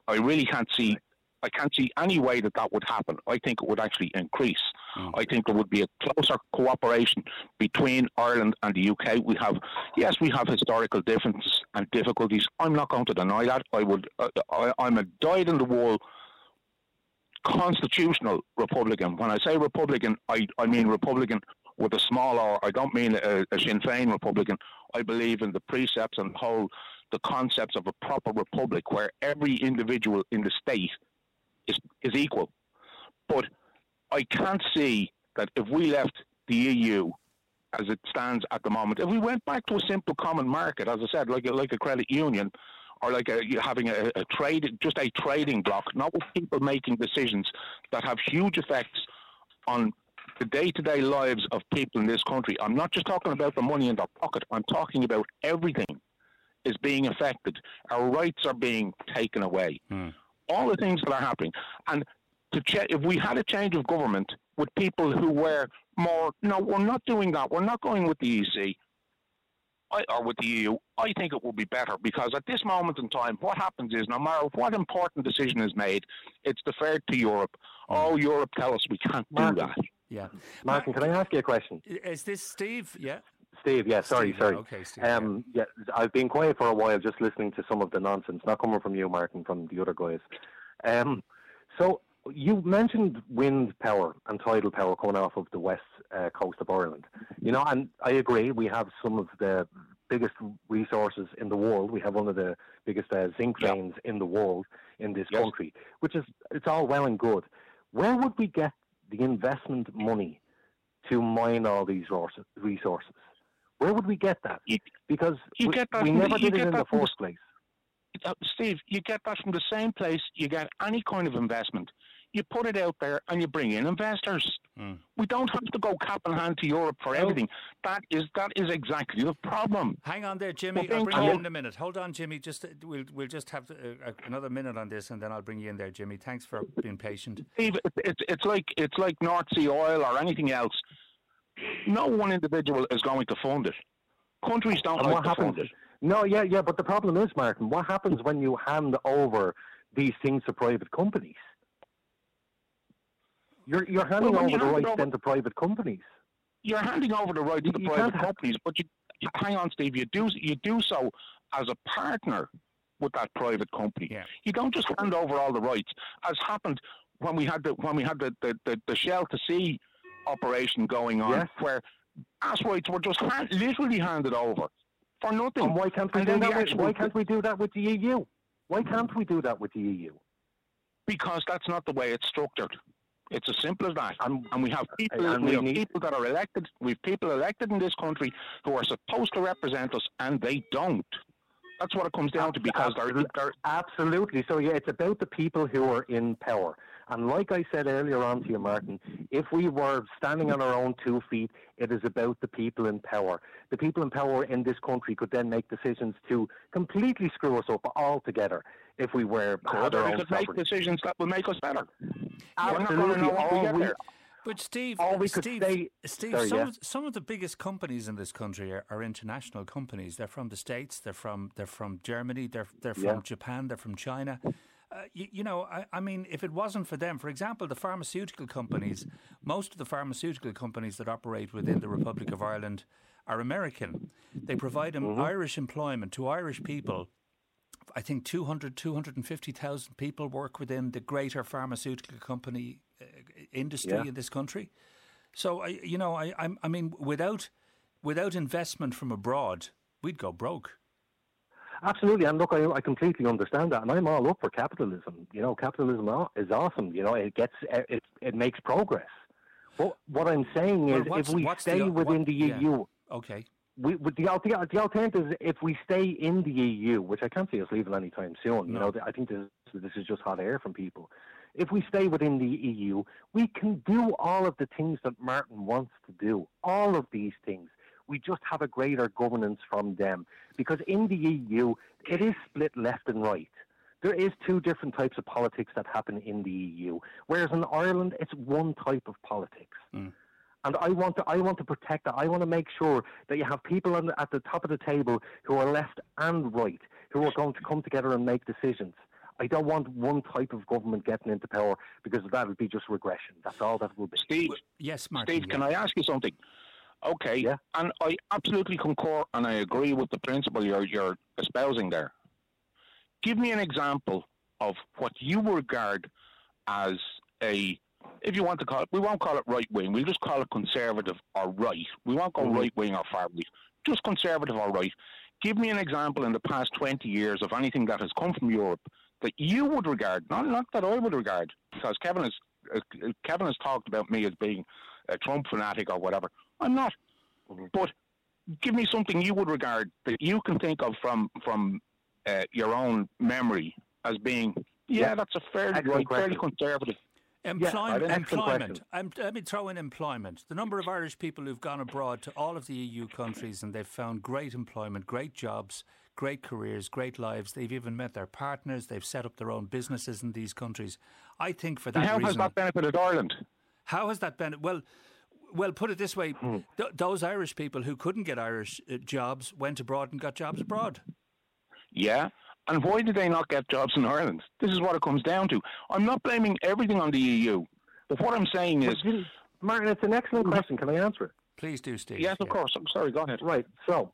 I really can't see. I can't see any way that would happen. I think it would actually increase. I think there would be a closer cooperation between Ireland and the UK. We have historical differences and difficulties. I'm not going to deny that. I'm a dyed-in-the-wool constitutional Republican. When I say Republican, I mean Republican with a small R. I don't mean a Sinn Féin Republican. I believe in the precepts and the concepts of a proper republic where every individual in the state is equal. But I can't see that if we left the EU as it stands at the moment, if we went back to a simple common market, as I said, like a credit union, or like having a trading block, not with people making decisions that have huge effects on the day-to-day lives of people in this country. I'm not just talking about the money in their pocket. I'm talking about everything is being affected. Our rights are being taken away. All the things that are happening. And if we had a change of government with people who were more, no, we're not doing that. We're not going with the EC or with the EU. I think it will be better, because at this moment in time, what happens is no matter what important decision is made, it's deferred to Europe. Oh, Europe tell us we can't do that. Yeah. Martin, can I ask you a question? Is this Steve? Yeah. Steve, yeah, sorry. Okay, Steve. Yeah, I've been quiet for a while just listening to some of the nonsense, not coming from you, Martin, from the other guys. So you mentioned wind power and tidal power coming off of the west coast of Ireland. You know, and I agree, we have some of the biggest resources in the world. We have one of the biggest zinc veins in the world in this country, it's all well and good. Where would we get the investment money to mine all these resources? Where would we get that? Because we never did it in the first place. Steve, you get that from the same place you get any kind of investment. You put it out there and you bring in investors. We don't have to go cap in hand to Europe for everything. That is exactly the problem. Hang on there, Jimmy. I'll bring you in a minute. Hold on, Jimmy. We'll just have another minute on this, and then I'll bring you in there, Jimmy. Thanks for being patient. Steve, it's like North Sea oil or anything else. No one individual is going to fund it. Countries don't like to fund it. No, yeah, but the problem is, Martin, what happens when you hand over these things to private companies? You're handing over the rights then to private companies. You're handing over the rights to the private companies, but hang on, Steve. You do so as a partner with that private company. Yeah. You don't just hand over all the rights, as happened when we had the Shell to Sea operation going on, where gas rights were just literally handed over for nothing. And why can't we do that? Why can't we do that with the EU? Why can't we do that with the EU? Because that's not the way it's structured. It's as simple as that. And we have people. People that are elected. We have people elected in this country who are supposed to represent us, and they don't. That's what it comes down to. Because they're absolutely. So yeah, it's about the people who are in power. And like I said earlier on to you, Martin, if we were standing on our own 2 feet, it is about the people in power. The people in power in this country could then make decisions to completely screw us up altogether if we were had our own make decisions that will make us better. Absolutely. But Steve, some of the biggest companies in this country are international companies. They're from the States. They're from Germany. They're from Japan. They're from China. I mean, if it wasn't for them, for example, the pharmaceutical companies, most of the pharmaceutical companies that operate within the Republic of Ireland are American. They provide Irish employment to Irish people. I think 250,000 people work within the greater pharmaceutical company industry in this country. So, I mean, without investment from abroad, we'd go broke. Absolutely, and look, I completely understand that, and I'm all up for capitalism. You know, capitalism is awesome. You know, it makes progress. But what I'm saying is, if we stay within the EU, okay. The alternative is if we stay in the EU, which I can't see us leaving anytime soon. No. You know, I think this is just hot air from people. If we stay within the EU, we can do all of the things that Martin wants to do. All of these things. We just have a greater governance from them. Because in the EU, it is split left and right. There is 2 different types of politics that happen in the EU. Whereas in Ireland, it's one type of politics. And I want to protect that. I want to make sure that you have people at the top of the table who are left and right, who are going to come together and make decisions. I don't want one type of government getting into power, because that would be just regression. That's all that will be. Steve, yes, Martin. Steve, can I ask you something? Okay, yeah. And I absolutely concur and I agree with the principle you're espousing there. Give me an example of what you regard as a, if you want to call it, we won't call it right wing, we'll just call it conservative or right. We won't go right wing or far right, just conservative or right. Give me an example in the past 20 years of anything that has come from Europe that you would regard, not that I would regard, because Kevin has talked about me as being a Trump fanatic or whatever. I'm not. But give me something you would regard that you can think of from your own memory as being, that's a fairly right, fairly conservative. Employment. Let me throw in employment. The number of Irish people who've gone abroad to all of the EU countries and they've found great employment, great jobs, great careers, great lives. They've even met their partners. They've set up their own businesses in these countries. I think for that reason... How has that benefited Ireland? How has that benefited... Well, put it this way. Those Irish people who couldn't get Irish jobs went abroad and got jobs abroad. Yeah. And why did they not get jobs in Ireland? This is what it comes down to. I'm not blaming everything on the EU. But what I'm saying is... Martin, it's an excellent question. Can I answer it? Please do, Steve. Yes, of course. I'm sorry, go ahead. Right. So,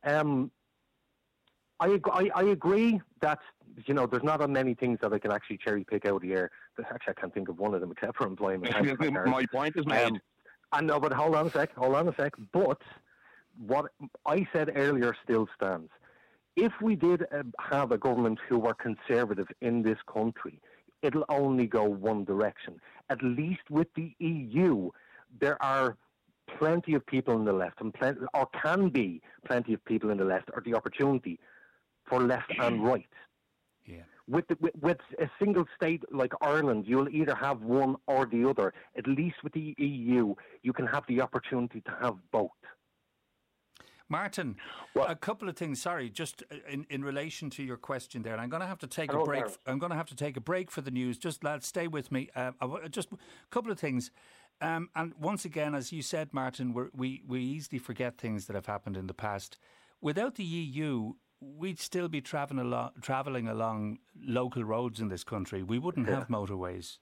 I agree that, there's not many things that I can actually cherry pick out of the air. Actually, I can't think of one of them except for employment. My point is made. I know, but hold on a sec. But what I said earlier still stands. If we did have a government who were conservative in this country, it'll only go one direction. At least with the EU, there are plenty of people in the left, or can be plenty of people in the left, or the opportunity for left and right. Yeah. With a single state like Ireland, you'll either have one or the other. At least with the EU, you can have the opportunity to have both. Martin, a couple of things. Sorry, just in relation to your question there, and I'm going to have to take a break. I'm going to have to take a break for the news. Just lads, stay with me. Just a couple of things. And once again, as you said, Martin, we easily forget things that have happened in the past. Without the EU, we'd still be travelling along local roads in this country. We wouldn't have motorways.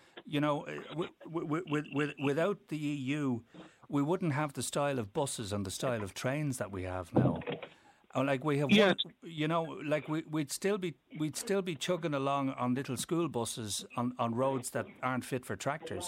Without the EU, we wouldn't have the style of buses and the style of trains that we have now. Like we have, we'd still be chugging along on little school buses on roads that aren't fit for tractors.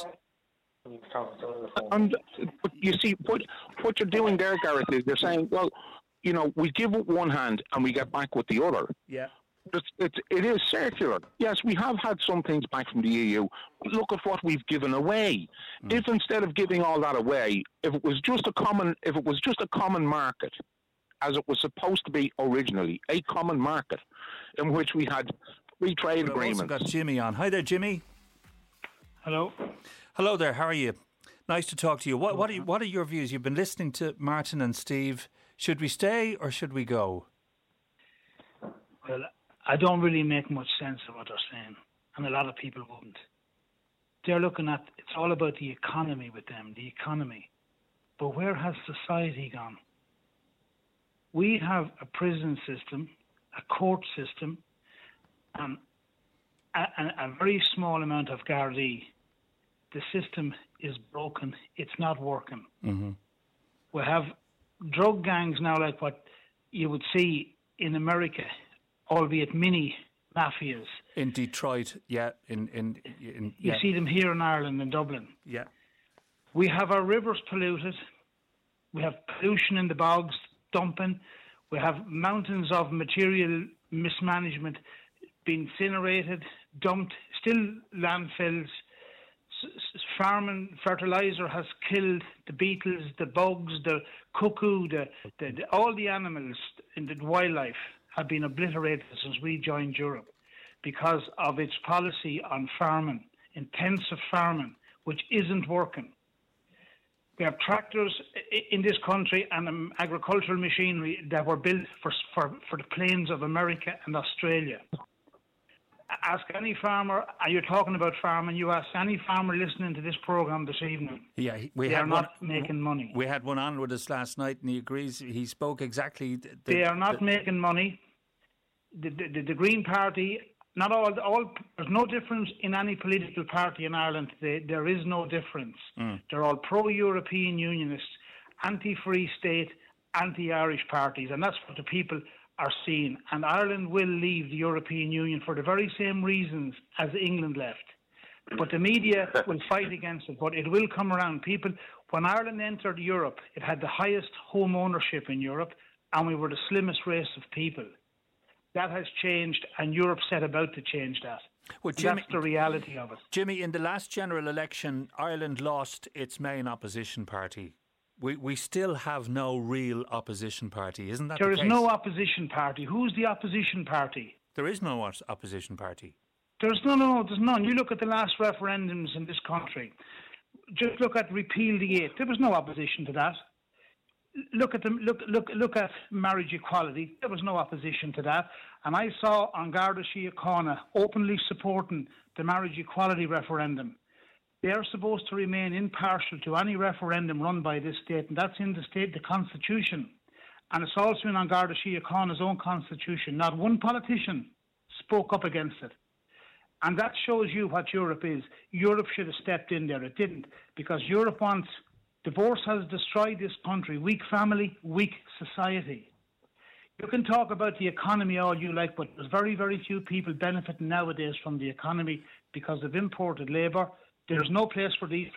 And but you see, what you're doing there, Gareth, is you're saying, well, we give with one hand and we get back with the other. Yeah. It is circular. Yes, we have had some things back from the EU. Look at what we've given away. If instead of giving all that away, if it was just a common market, as it was supposed to be originally, a common market in which we had free trade agreements. We've also got Jimmy on. Hi there, Jimmy. Hello. Hello there. How are you? Nice to talk to you. What are your views? You've been listening to Martin and Steve. Should we stay or should we go? Well, I don't really make much sense of what they're saying, and a lot of people wouldn't. They're looking at, it's all about the economy with them, the economy. But where has society gone? We have a prison system, a court system, and a very small amount of Gardaí. The system is broken. It's not working. Mm-hmm. We have drug gangs now like what you would see in America, albeit mini mafias. In Detroit, yeah. You see them here in Ireland, in Dublin. Yeah. We have our rivers polluted. We have pollution in the bogs, dumping. We have mountains of material mismanagement being incinerated, dumped, still landfills. Farming fertilizer has killed the beetles, the bugs, the cuckoo, all the animals in the wildlife have been obliterated since we joined Europe because of its policy on farming, intensive farming, which isn't working. We have tractors in this country and agricultural machinery that were built for the plains of America and Australia. Ask any farmer, and you're talking about farming, you ask any farmer listening to this programme this evening. Yeah, they are not making money. We had one on with us last night and he agrees, he spoke exactly... They are not making money. The Green Party Not all. There's no difference in any political party in Ireland today. There is no difference. They're all pro-European Unionists, anti-Free State, anti-Irish parties, and that's what the people are seeing. And Ireland will leave the European Union for the very same reasons as England left. But the media will fight against it. But it will come around. People, when Ireland entered Europe, it had the highest home ownership in Europe, and we were the slimmest race of people. That has changed, and Europe set about to change that. Well, Jimmy, that's the reality of it. Jimmy, in the last general election, Ireland lost its main opposition party. We still have no real opposition party, isn't that the case? There is no opposition party. Who's the opposition party? There is no opposition party. There's none. You look at the last referendums in this country. Just look at Repeal the 8. There was no opposition to that. Look at marriage equality. There was no opposition to that. And I saw on Garda Síochána openly supporting the marriage equality referendum. They're supposed to remain impartial to any referendum run by this state, and that's in the Constitution. And it's also in on Garda Síochána's own Constitution. Not one politician spoke up against it. And that shows you what Europe is. Europe should have stepped in there. It didn't, because Europe wants... Divorce has destroyed this country. Weak family, weak society. You can talk about the economy all you like, but there's very, very few people benefiting nowadays from the economy because of imported labour. There's no place for these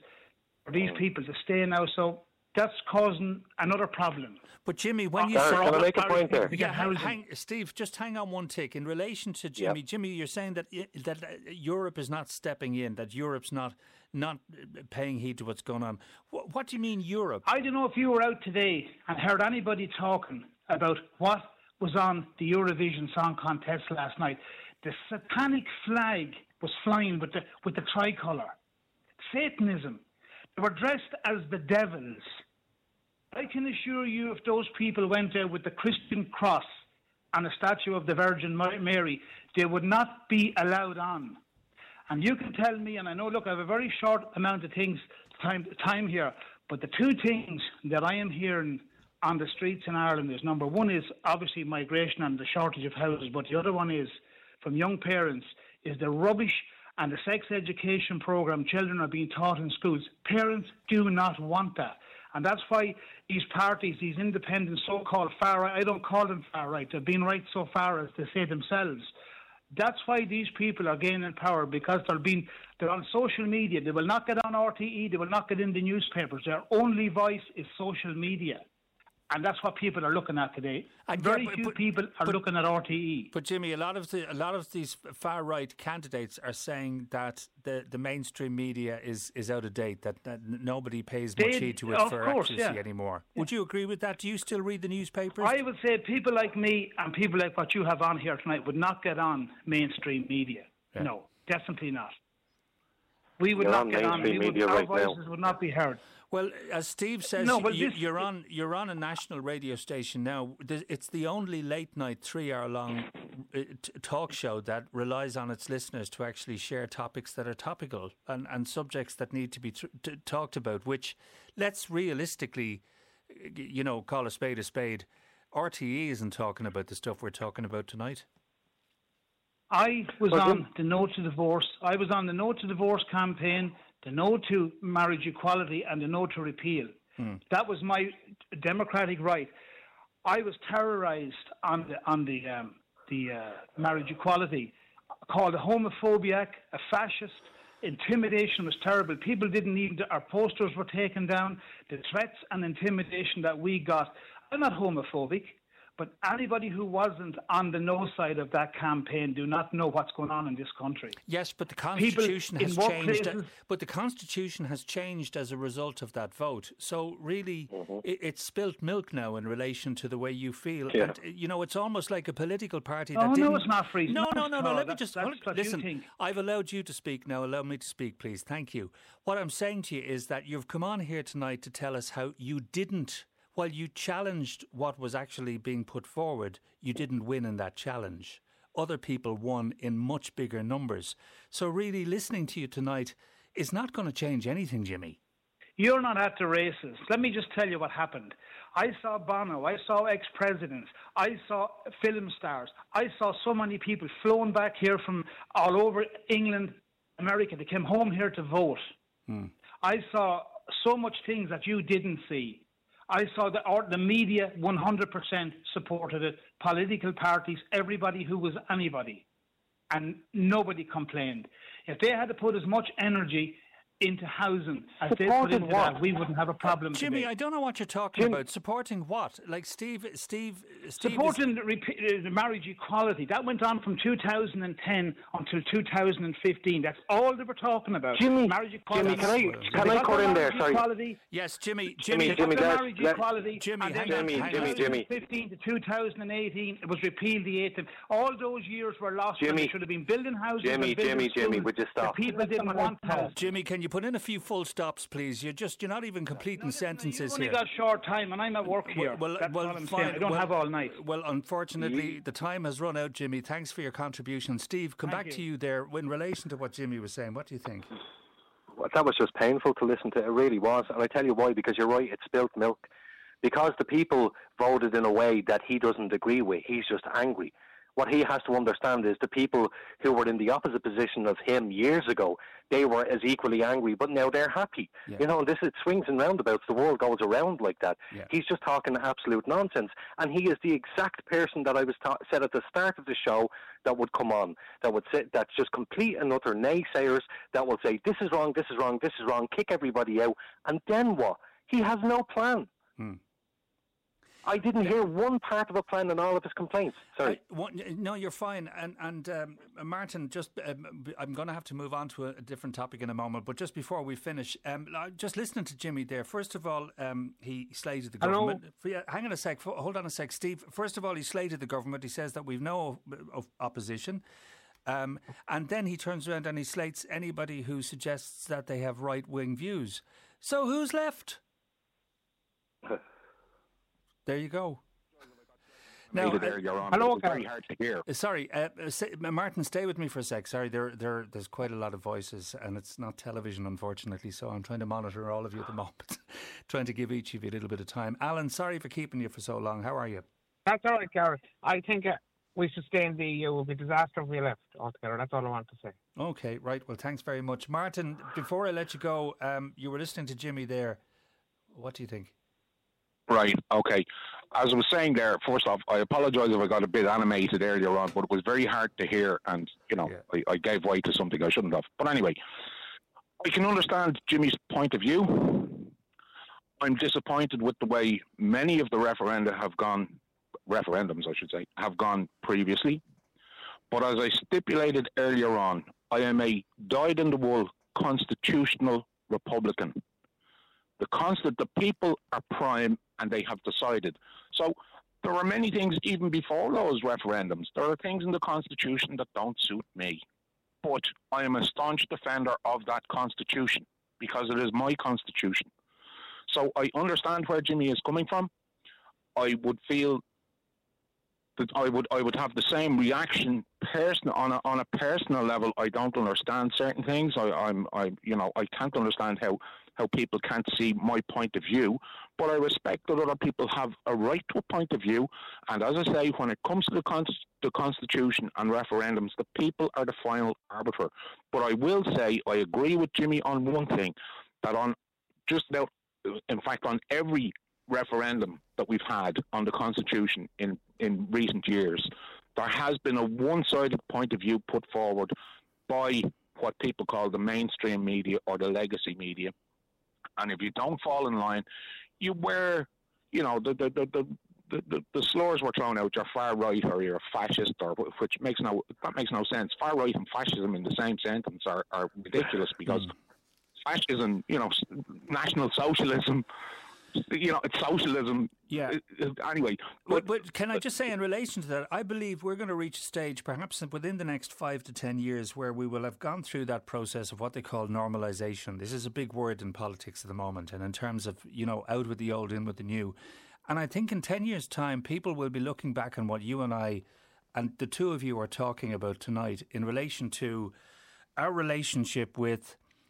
people to stay now, so that's causing another problem. But Jimmy, when you can I make a point there? Steve, just hang on one tick. In relation to Jimmy, Jimmy, you're saying that Europe is not stepping in, that Europe's not paying heed to what's going on. What do you mean, Europe? I don't know if you were out today and heard anybody talking about what was on the Eurovision Song Contest last night. The satanic flag was flying with the tricolour. Satanism. They were dressed as the devils. I can assure you, if those people went there with the Christian cross and a statue of the Virgin Mary, they would not be allowed on. And you can tell me, and I know, look, I have a very short amount of time here, but the two things that I am hearing on the streets in Ireland is, number one is obviously migration and the shortage of houses, but the other one is, from young parents, is the rubbish and the sex education program children are being taught in schools. Parents do not want that. And that's why these parties, these independent so-called far-right, I don't call them far-right, they've been right so far as they say themselves. That's why these people are gaining power, because they're on social media. They will not get on RTE, they will not get in the newspapers. Their only voice is social media. And that's what people are looking at today. And very few people are looking at RTE. But Jimmy, a lot of these far right candidates are saying that the mainstream media is out of date, that nobody pays much heed to it for accuracy anymore. Yeah. Would you agree with that? Do you still read the newspapers? I would say people like me and people like what you have on here tonight would not get on mainstream media. Yeah. No, definitely not. We would not get on mainstream media right now. Our voices would not be heard. Well, as Steve says, you're on a national radio station now. It's the only late-night 3-hour-long talk show that relies on its listeners to actually share topics that are topical and subjects that need to be talked about, which, let's realistically, call a spade a spade. RTE isn't talking about the stuff we're talking about tonight. I was on the No to Divorce. I was on the No to Divorce campaign, the No to Marriage Equality, and the No to Repeal. That was my democratic right. I was terrorised on the marriage equality, called a homophobic, a fascist. Intimidation was terrible. People didn't need our posters were taken down. The threats and intimidation that we got. I'm not homophobic. But anybody who wasn't on the no side of that campaign do not know what's going on in this country. Yes, but the Constitution has changed. But the Constitution has changed as a result of that vote. So really, it's spilt milk now in relation to the way you feel. Yeah. And, it's almost like a political party that didn't... No, it's not free. No. Let me just... Listen, I've allowed you to speak now. Allow me to speak, please. Thank you. What I'm saying to you is that you've come on here tonight to tell us how you didn't... While you challenged what was actually being put forward, you didn't win in that challenge. Other people won in much bigger numbers. So really, listening to you tonight is not going to change anything, Jimmy. You're not at the races. Let me just tell you what happened. I saw Bono. I saw ex-presidents. I saw film stars. I saw so many people flown back here from all over England, America. They came home here to vote. I saw so much things that you didn't see. I saw the media 100% supported it, political parties, everybody who was anybody, and nobody complained. If they had to put as much energy into housing as they put into that, we wouldn't have a problem. Jimmy, today. I don't know what you're talking about. Supporting what? Like Steve supporting the marriage equality. That went on from 2010 until 2015. That's all they were talking about. Marriage equality. Jimmy, can I cut in there? Sorry. Equality, yes, Jimmy. Marriage equality. Jimmy, Jimmy. 2015 to 2018, it was repealed the 8th. All those years were lost. Jimmy, they should have been building houses. Jimmy, would you stop? The people didn't want houses. Jimmy, can you put in a few full stops, please? You're not even completing sentences here. You've only got short time, and I'm at work here. Well, I'm saying. I don't have all night. Well, unfortunately, the time has run out, Jimmy. Thanks for your contribution. Steve, come back to you there. In relation to what Jimmy was saying, what do you think? Well, that was just painful to listen to. It really was. And I tell you why, because you're right, it's spilt milk. Because the people voted in a way that he doesn't agree with. He's just angry. What he has to understand is the people who were in the opposite position of him years ago, they were as equally angry, but now they're happy. Yeah. You know, it swings and roundabouts. The world goes around like that. Yeah. He's just talking absolute nonsense. And he is the exact person that I was said at the start of the show that would come on, that would say, that's just complete and utter naysayers, that will say, this is wrong, this is wrong, this is wrong, kick everybody out. And then what? He has no plan. I didn't hear one part of a plan in all of his complaints. Sorry. No, you're fine. And Martin, I'm going to have to move on to a different topic in a moment. But just before we finish, just listening to Jimmy there, first of all, he slated the government. Hang on a sec. Hold on a sec, Steve. First of all, he slated the government. He says that we've no opposition. And then he turns around and he slates anybody who suggests that they have right-wing views. So who's left? There you go. Now, hello, it's very hard to hear. Sorry, Martin, stay with me for a sec. Sorry, there's quite a lot of voices, and it's not television, unfortunately. So I'm trying to monitor all of you at the moment, trying to give each of you a little bit of time. Alan, sorry for keeping you for so long. How are you? That's all right, Gareth. I think we should stay in the EU. It would be a disaster if we left altogether. That's all I want to say. Okay, right. Well, thanks very much, Martin. Before I let you go, you were listening to Jimmy there. What do you think? Right, okay. As I was saying there, first off, I apologise if I got a bit animated earlier on, but it was very hard to hear and, I gave way to something I shouldn't have. But anyway, I can understand Jimmy's point of view. I'm disappointed with the way many of the referendums have gone previously. But as I stipulated earlier on, I am a dyed-in-the-wool constitutional Republican. The people are prime and they have decided. So there are many things even before those referendums. There are things in the Constitution that don't suit me. But I am a staunch defender of that Constitution because it is my Constitution. So I understand where Jimmy is coming from. I would feel that I would have the same reaction on a personal level. I don't understand certain things. I can't understand how people can't see my point of view, but I respect that other people have a right to a point of view. And as I say, when it comes to the Constitution and referendums, the people are the final arbiter. But I will say I agree with Jimmy on one thing, that on every referendum that we've had on the Constitution in recent years, there has been a one-sided point of view put forward by what people call the mainstream media or the legacy media. And if you don't fall in line, the slurs were thrown out. You're far right or you're a fascist, which makes no sense. Far right and fascism in the same sentence are ridiculous because fascism, National Socialism, it's socialism. Yeah. Anyway. But can I just say in relation to that, I believe we're going to reach a stage, perhaps within the next 5 to 10 years, where we will have gone through that process of what they call normalisation. This is a big word in politics at the moment, and in terms of, out with the old, in with the new. And I think in 10 years' time, people will be looking back on what you and I and the two of you are talking about tonight in relation to our relationship with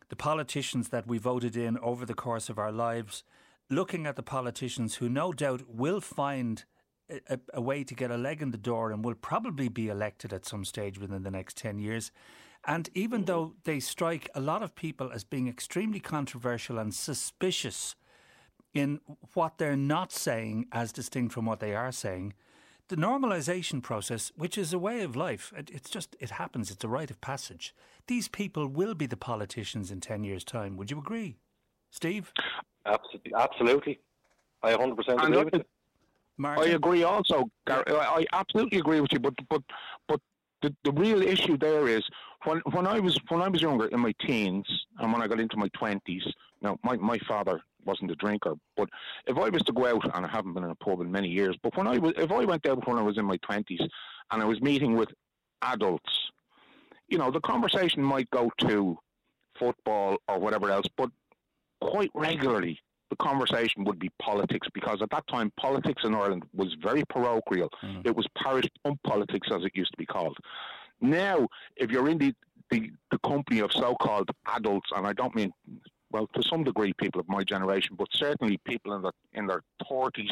the politicians that we voted in over the course of our lives, looking at the politicians who no doubt will find a way to get a leg in the door and will probably be elected at some stage within the next 10 years. And even though they strike a lot of people as being extremely controversial and suspicious in what they're not saying as distinct from what they are saying, the normalisation process, which is a way of life, it happens, it's a rite of passage. These people will be the politicians in 10 years' time. Would you agree? Steve? Absolutely. I 100% agree with you. Martin? I agree also, Gary. I absolutely agree with you, but the real issue there is when I was younger, in my teens, and when I got into my 20s. Now, my father wasn't a drinker, but if I was to go out, and I haven't been in a pub in many years, but if I went out when I was in my 20s and I was meeting with adults, the conversation might go to football or whatever else, but quite regularly the conversation would be politics, because at that time politics in Ireland was very parochial. It was parish pump politics, as it used to be called. Now, if you're in the company of so-called adults, and I don't mean, well, to some degree people of my generation, but certainly people in their 30s,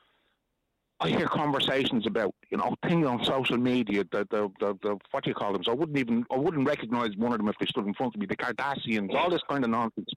I hear conversations about, things on social media, the what do you call them? So I wouldn't recognise one of them if they stood in front of me. The Kardashians, all this kind of nonsense.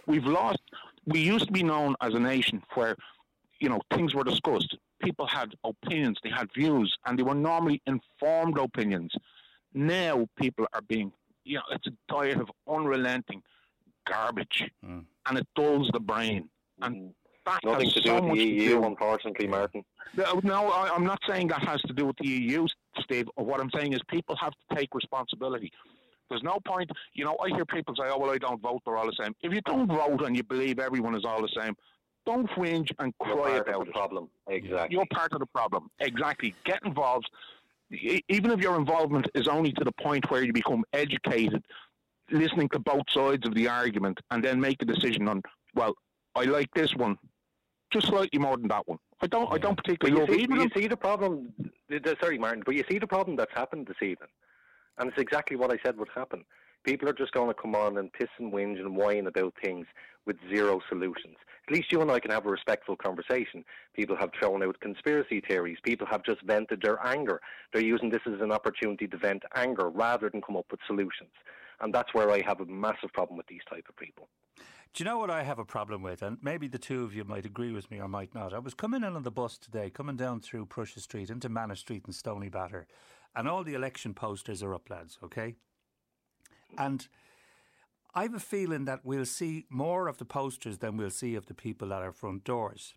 We used to be known as a nation where, things were discussed. People had opinions, they had views, and they were normally informed opinions. Now people are being, it's a diet of unrelenting garbage, and it dulls the brain. And that nothing has to do so with much the EU, to do. Unfortunately, Martin. No, I'm not saying that has to do with the EU, Steve. What I'm saying is people have to take responsibility. There's no point, I hear people say, oh, well, I don't vote, they're all the same. If you don't vote and you believe everyone is all the same, don't whinge and cry about the problem. Exactly. You're part of the problem. Exactly. Get involved. Even if your involvement is only to the point where you become educated, listening to both sides of the argument, and then make a decision on, well, I like this one just slightly more than that one. I don't particularly love either. You see the problem. Sorry, Martin, but you see the problem that's happened this evening, and it's exactly what I said would happen. People are just going to come on and piss and whinge and whine about things with zero solutions. At least you and I can have a respectful conversation. People have thrown out conspiracy theories. People have just vented their anger. They're using this as an opportunity to vent anger rather than come up with solutions. And that's where I have a massive problem with these type of people. Do you know what I have a problem with? And maybe the two of you might agree with me or might not. I was coming in on the bus today, coming down through Prussia Street into Manor Street and Stony Batter, and all the election posters are up, lads, okay? And I have a feeling that we'll see more of the posters than we'll see of the people at our front doors.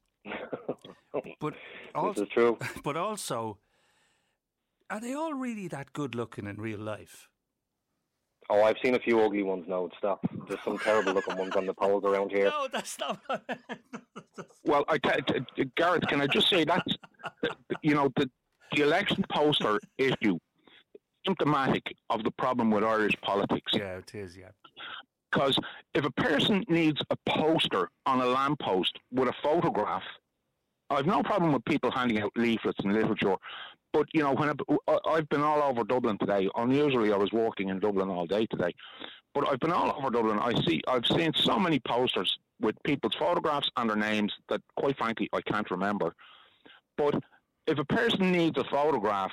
But also, this is true. But also, are they all really that good looking in real life? Oh, I've seen a few ugly ones now. Stop. There's some terrible looking ones on the poles around here. No, that's not. Well, Gareth, can I just say that's, the election poster issue symptomatic of the problem with Irish politics. Yeah, it is, yeah. Because if a person needs a poster on a lamppost with a photograph, I've no problem with people handing out leaflets and literature. But, when I've been all over Dublin today, unusually I was walking in Dublin all day today, but I've been all over Dublin. I've seen so many posters with people's photographs and their names that, quite frankly, I can't remember. But if a person needs a photograph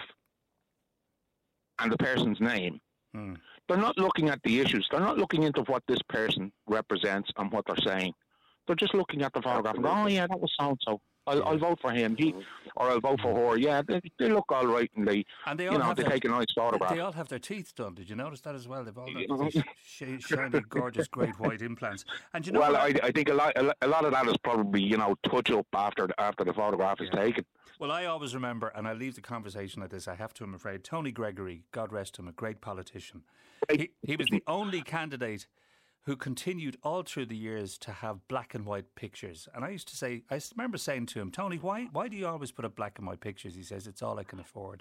and the person's name, they're not looking at the issues. They're not looking into what this person represents and what they're saying. They're just looking at the photograph and go, oh, yeah, that was so-and-so. I'll vote for him, or I'll vote for her. Yeah, they look all right, and they take a nice photograph. They all have their teeth done. Did you notice that as well? They've all got these shiny, gorgeous, great white implants. And I think a lot of that is probably touch up after the photograph is taken. Well, I always remember, and I leave the conversation like this. I have to, I'm afraid. Tony Gregory, God rest him, a great politician. He was the only candidate who continued all through the years to have black and white pictures. And I remember saying to him, Tony, why do you always put up black and white pictures? He says, it's all I can afford.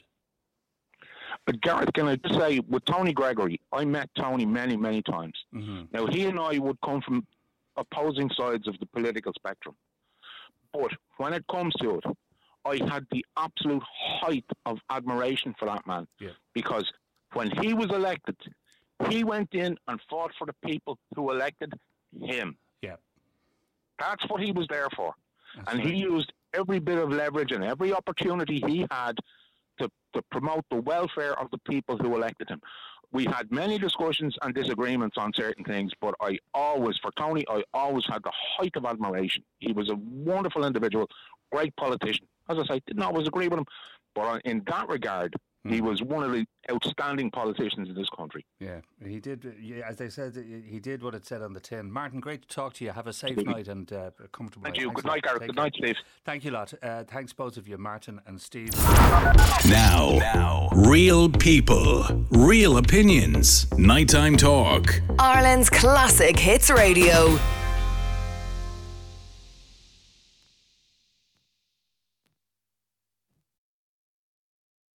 But Gareth, can I just say, with Tony Gregory, I met Tony many, many times. Mm-hmm. Now, he and I would come from opposing sides of the political spectrum. But when it comes to it, I had the absolute height of admiration for that man. Yeah. Because when he was elected, He went in and fought for the people who elected him. Yeah. That's what he was there for. And he used every bit of leverage and every opportunity he had to promote the welfare of the people who elected him. We had many discussions and disagreements on certain things, but for Tony, I always had the height of admiration. He was a wonderful individual, great politician. As I say, didn't always agree with him, but in that regard, he was one of the outstanding politicians in this country. Yeah, he did. As they said, he did what it said on the tin. Martin, great to talk to you. Have a safe night and a comfortable night. Thank you. Good night, Gareth. Good night, Steve. Thank you a lot. Thanks both of you, Martin and Steve. Now, real people, real opinions. Nighttime Talk. Ireland's classic hits radio.